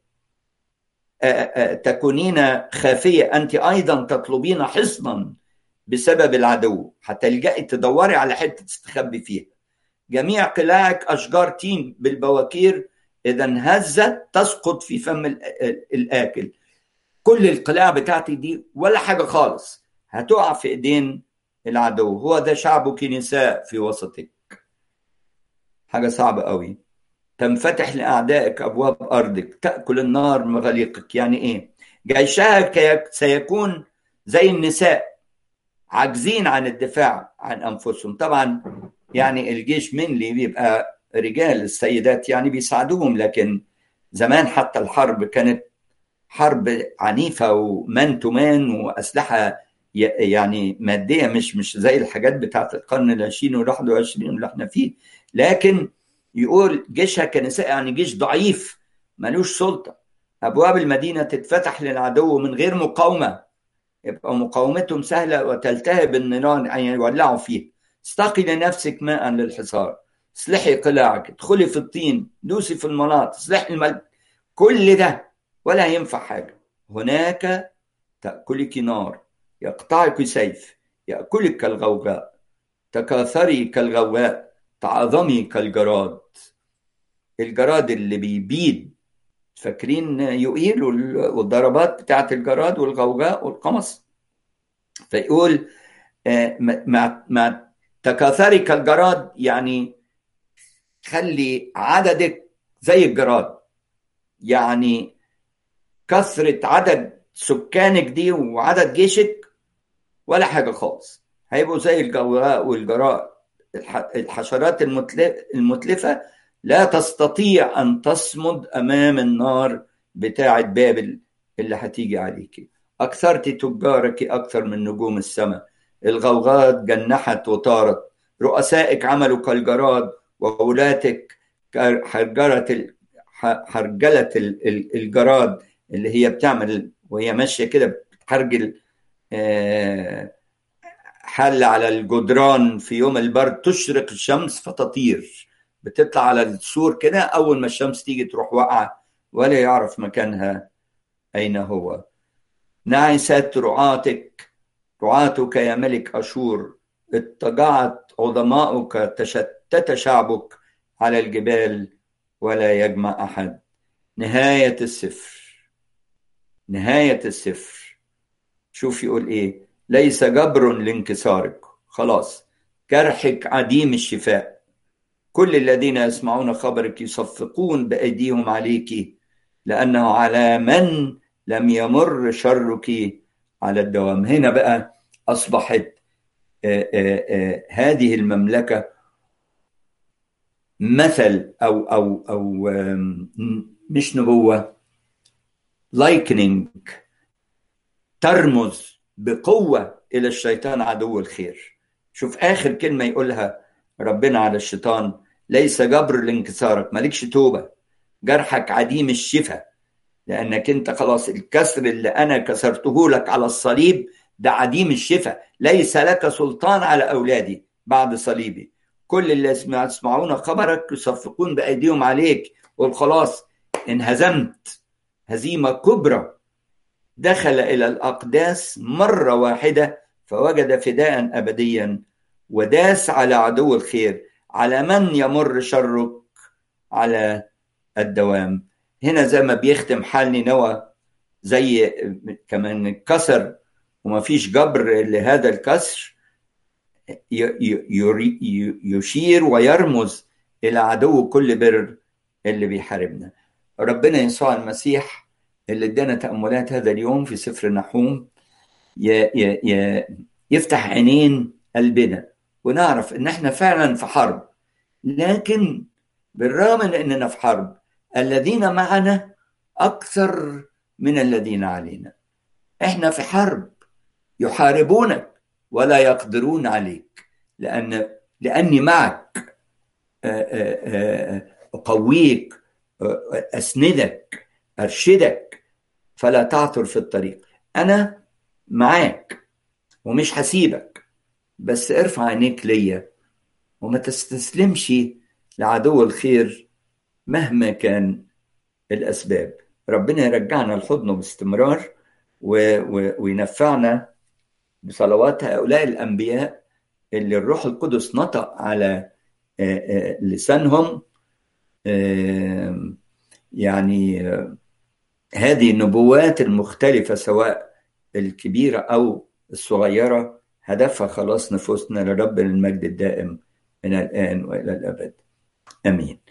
تكونين خافية. أنت أيضا تطلبين حصنا بسبب العدو، هتلجئي تدوري على حتة تستخبي فيها. جميع قلاعك أشجار تين بالبواكير، إذا هزت تسقط في فم الآكل. كل القلاع بتاعتي دي ولا حاجة خالص، هتقع في إيدين العدو. هو ده شعبك نساء في وسطك. حاجة صعبة قوي. تنفتح لأعدائك أبواب أرضك، تأكل النار مغاليقك. يعني إيه؟ جيشها سيكون زي النساء عاجزين عن الدفاع عن أنفسهم. طبعا يعني الجيش من اللي بيبقى رجال، السيدات يعني بيساعدوهم، لكن زمان حتى الحرب كانت حرب عنيفة ومان تو مان وأسلحة يعني مادية، مش مش زي الحاجات بتاعت القرن العشرين والواحد وعشرين اللي احنا فيه. لكن يقول جيشها كنساء، يعني جيش ضعيف ملوش سلطة. أبواب المدينة تتفتح للعدو من غير مقاومة، يبقى مقاومتهم سهلة وتلتهب النيران أن يولعوا فيه. استقي لنفسك ماء للحصار، اصلحي قلاعك، ادخلي في الطين، دوسي في المناط، اصلحي الملك. كل ده ولا ينفع حاجة. هناك تأكلك نار، يقطعك سيف، يأكلك كالغوغاء، تكاثري كالغواء، تعظمي كالجراد. الجراد اللي بيبيد، فاكرين يقيل والضربات بتاعت الجراد والغوغاء والقمص؟ فيقول مع مع تكاثري كالجراد، يعني خلي عددك زي الجراد، يعني كثرة عدد سكانك دي وعدد جيشك ولا حاجة خالص، هيبقوا زي الجوراء والجراء، الحشرات المتلفة لا تستطيع أن تصمد أمام النار بتاعة بابل اللي هتيجي عليك. أكثرت تجارك أكثر من نجوم السماء، الغوغات جنحت وطارت، رؤسائك عملوا كالجراد، وولاتك حرجلة حرجلة الجراد اللي هي بتعمل وهي ماشية كده بتحرجل حل على الجدران في يوم البرد، تشرق الشمس فتطير، بتطلع على السور كده، أول ما الشمس تيجي تروح وقعة ولا يعرف مكانها أين هو. نعست رعاتك رعاتك يا ملك أشور، اتجعت عظماؤك، تشتت شعبك على الجبال ولا يجمع أحد. نهاية السفر، نهاية السفر. شوف يقول إيه؟ ليس جبر لانكسارك، خلاص جرحك عديم الشفاء. كل الذين يسمعون خبرك يصفقون بأيديهم عليك، لأنه على من لم يمر شرك على الدوام. هنا بقى أصبحت آآ آآ هذه المملكة مثل أو أو أو مش نبوة، لايكنينج، ترمز بقوة إلى الشيطان عدو الخير. شوف آخر كلمة يقولها ربنا على الشيطان: ليس جبر لانكسارك، مالكش توبة، جرحك عديم الشفاء، لأنك أنت خلاص الكسر اللي أنا كسرته لك على الصليب ده عديم الشفاء، ليس لك سلطان على أولادي بعد صليبي. كل اللي يسمعون خبرك يصفقون بأيديهم عليك، والخلاص انهزمت هزيمة كبرى. دخل إلى الأقداس مرة واحدة فوجد فداء أبديا، وداس على عدو الخير، على من يمر شرك على الدوام. هنا زي ما بيختم حال نينوى، زي كمان الكسر وما فيش جبر لهذا الكسر، يشير ويرمز إلى عدو كل بر اللي بيحاربنا. ربنا يسوع المسيح اللي ادانا تأملات هذا اليوم في سفر النحوم يفتح عينين قلبنا ونعرف ان احنا فعلا في حرب، لكن بالرغم من اننا في حرب الذين معنا اكثر من الذين علينا. احنا في حرب، يحاربونك ولا يقدرون عليك، لأن لأني معك، أقويك، أسندك، أرشدك، فلا تعثر في الطريق. أنا معاك ومش هسيبك، بس ارفع عينيك ليا وما تستسلمش لعدو الخير مهما كان الأسباب. ربنا يرجعنا لحضنه باستمرار وينفعنا بصلوات هؤلاء الأنبياء اللي الروح القدس نطق على لسانهم يعني هذه النبوات المختلفة سواء الكبيرة أو الصغيرة، هدفها خلاص نفوسنا لرب المجد الدائم من الآن وإلى الأبد. آمين.